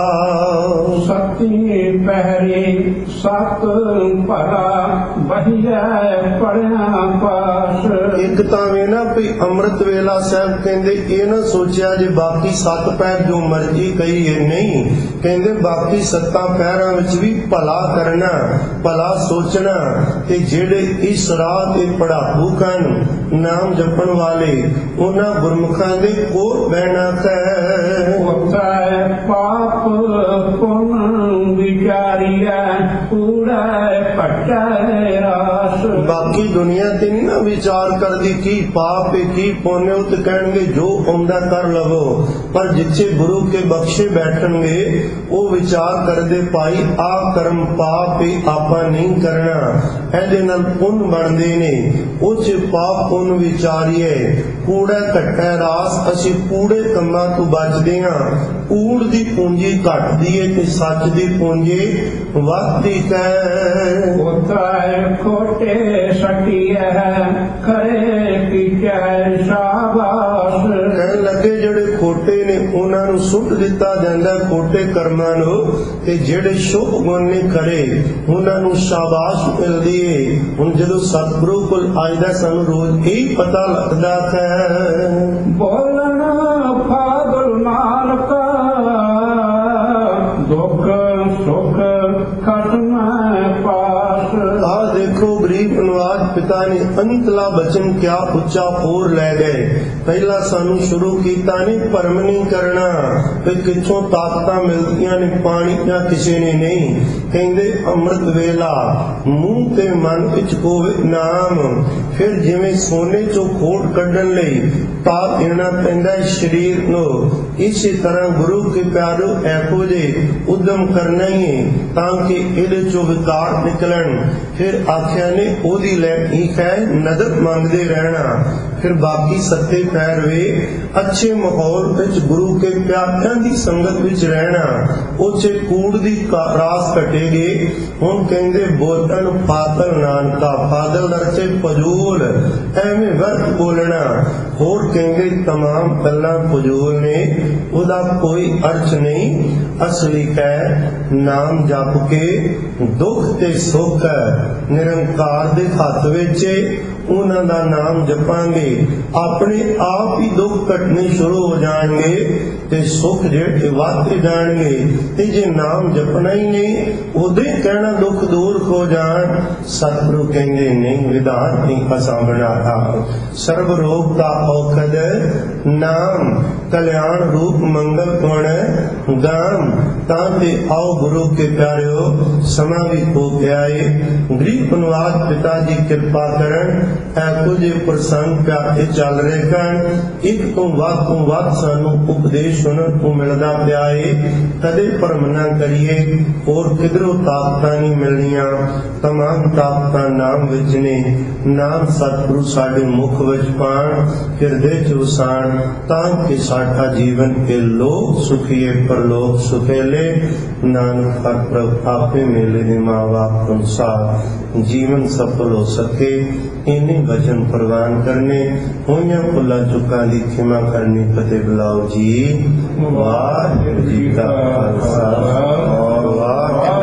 ਸਤੀ ਪਹਿਰੇ ਸਤ ਭਰਾ ਬਹੀਆ ਪੜਿਆ ਪਾਸ। ਇੱਕ ਤਾਂ ਵੇ ਨਾ ਵੀ ਅੰਮ੍ਰਿਤ ਵੇਲਾ ਸਾਹਿਬ ਕਹਿੰਦੇ ਇਹ ਨਾ ਸੋਚਿਆ ਜੇ ਬਾਕੀ ਸੱਤ ਪਹਿਰ ਜੋ ਮਰਜ਼ੀ ਕਹੀਏ, ਨਹੀਂ ਕਹਿੰਦੇ ਬਾਕੀ ਸੱਤਾਂ ਪਹਿਰਾਂ ਵਿੱਚ ਵੀ ਭਲਾ ਕਰਨਾ, ਭਲਾ ਸੋਚਣਾ। ਤੇ ਜਿਹੜੇ ਇਸ ਰਾਹ ਤੇ ਪੜਾਕੂ ਹਨ, ਨਾਮ ਜਪਣ ਵਾਲੇ, ਉਹਨਾਂ ਗੁਰਮੁਖਾਂ ਦੇ ਕੋਲ ਬਹਿਣਾ ਹੈ। ਪਾਪ ਪੁੰਨ ਵਿਚਾਰੀਐ ਕੂੜਾ ਪਟੈ ਰਾਸ। ਬਾਕੀ ਦੁਨੀਆ ਤੇ ਨਹੀਂ ਨਾ ਵਿਚਾਰ ਕਰਦੀ ਕੀ ਪਾਪ ਹੈ ਕੀ ਪੁੰਨ, ਉਹ ਤੇ ਕਹਿਣਗੇ ਜੋ ਆਉਂਦਾ ਕਰ ਲਵੋ। ਪਰ ਜਿੱਥੇ ਗੁਰੂ ਕੇ ਬਖਸ਼ੇ ਬੈਠਣਗੇ ਉਹ ਵਿਚਾਰ ਕਰਦੇ ਭਾਈ ਆਹ ਕਰਮ ਪਾਪ ਹੀ ਆਪਾਂ ਨਹੀਂ ਕਰਨਾ, ਇਹਦੇ ਨਾਲ ਪੁੰਨ ਬਣਦੇ ਨੇ। ਉਹ ਚ ਪਾਪ ਪੁੰਨ ਵਿਚਾਰੀਏ, ਕੂੜਾ ਘਟੈ ਰਾਸ। ਅਸੀਂ ਕੂੜੇ ਕੰਮਾਂ ਤੋਂ ਬਚਦੇ ਹਾਂ। ਕੂੜ ਦੀ ਪੂੰਜੀ ਘਟਦੀ ਹੈ ਤੇ ਸੱਚ ਦੀ ਪੂੰਜੀ ਵੱਧਦੀ ਹੈ। ਖੋਟੇ ਸਟੀਐ ਖਰੇ ਕੀਚੈ ਸ਼ਾਬਾਸ਼। ਕਹਿਣ ਲੱਗੇ ਜਿਹੜੇ ਖੋਟੇ ਨੇ ਉਹਨਾਂ ਨੂੰ ਸੁੱਟ ਦਿੱਤਾ ਜਾਂਦਾ ਖੋਟੇ ਕਰਮਾਂ ਨੂੰ, ਤੇ ਜਿਹੜੇ ਸ਼ੁਭ ਗੁਣ ਨੇ ਖਰੇ ਉਹਨਾਂ ਨੂੰ ਸ਼ਾਬਾਸ਼ ਮਿਲਦੀ ਹੈ। ਹੁਣ ਜਦੋਂ ਸਤਿਗੁਰੂ ਕੋਲ ਆਈਦਾ ਸਾਨੂੰ ਰੋਜ਼ ਇਹ ਪਤਾ ਲੱਗਦਾ ਹੈ। ਬੋਲਣ ਫਾਦਲ ਨਾਨਕ ਦੁੱਖ ਸੁਖ ਖਤਮ ਪਾਸ। ਆ ਦੇਖ देखो गरीब अनुवाद पिता ने अंतला बचन क्या उच्चा होर लै गए। पहला सानू शुरू कीता ने भरम नहीं करना ते किथों ताकतां मिलदियां ने पानी या किसी ने नहीं। कहंदे अमृत वेला मूंह ते मन विच होवे नाम। फिर जिवें सोने चों खोट कढण लई पा देना पैंदा है शरीर नूं, इसी तरह गुरु के प्यारो ऐहो जे उद्यम करना ही है ताकि इहदे चों विकार निकलन। फिर आख्या ने ओदी लै ठीक है नदर मंगदे रहना। फिर बाकी सत्ते पैर वे अच्छे माहौल विच गुरु के प्यारियां दी संगत विच रहना। ओचे कूड़ दी रास कटेगे। हुण कहंदे बोतन फादल नानका फादल दरचे फजूल एवें व्यर्थ बोलना। होर कहंदे तमाम गल्लां फजूल ने ओदा कोई अर्थ नहीं। असली कै नाम जप के दुख ते सुख निरंकार दे हथ विच उन्हां दा नाम जपांगे अपने आप ही दुख कटने शुरू हो जाएंगे ते सुख जेड़े वाधे जाएंगे। ते जे नाम जपना ही नहीं उदे कहना दुख दूर हो जान। सतगुरु कहंदे नहीं विधान नहीं फसा बनाता। सर्व रोग का औखद नाम कल्याण रूप मंगल गुण गाम। तांते आओ गुरु के प्यारियो समा भी हो गया है। गरीब अनुवाद पिताजी कृपा करन ऐको जे प्रसंग प्यारे चल रहे कन। एक तो वध तो वध सानू उपदेश सुनन को मिलदा पिया है। कदे भरम ना करिए और किधरों ताकतां नहीं मिलनियां। तमाम ताकतां नाम विच ने। नाम सतगुरु साडे मुख विच पाण हिरदे च वसाण तां कि साडा जीवन के लोक सुखीए परलोक सुखेले। नानक हर प्रभ आपे मेले ने माँ बाप अनुसार जीवन सफल हो सके। इन्हीं वचन प्रवान करने होइयां भुलां चुकां दी खिमा करनी फतेह बुलाओ जी। वाहिगुरू जी का खालसा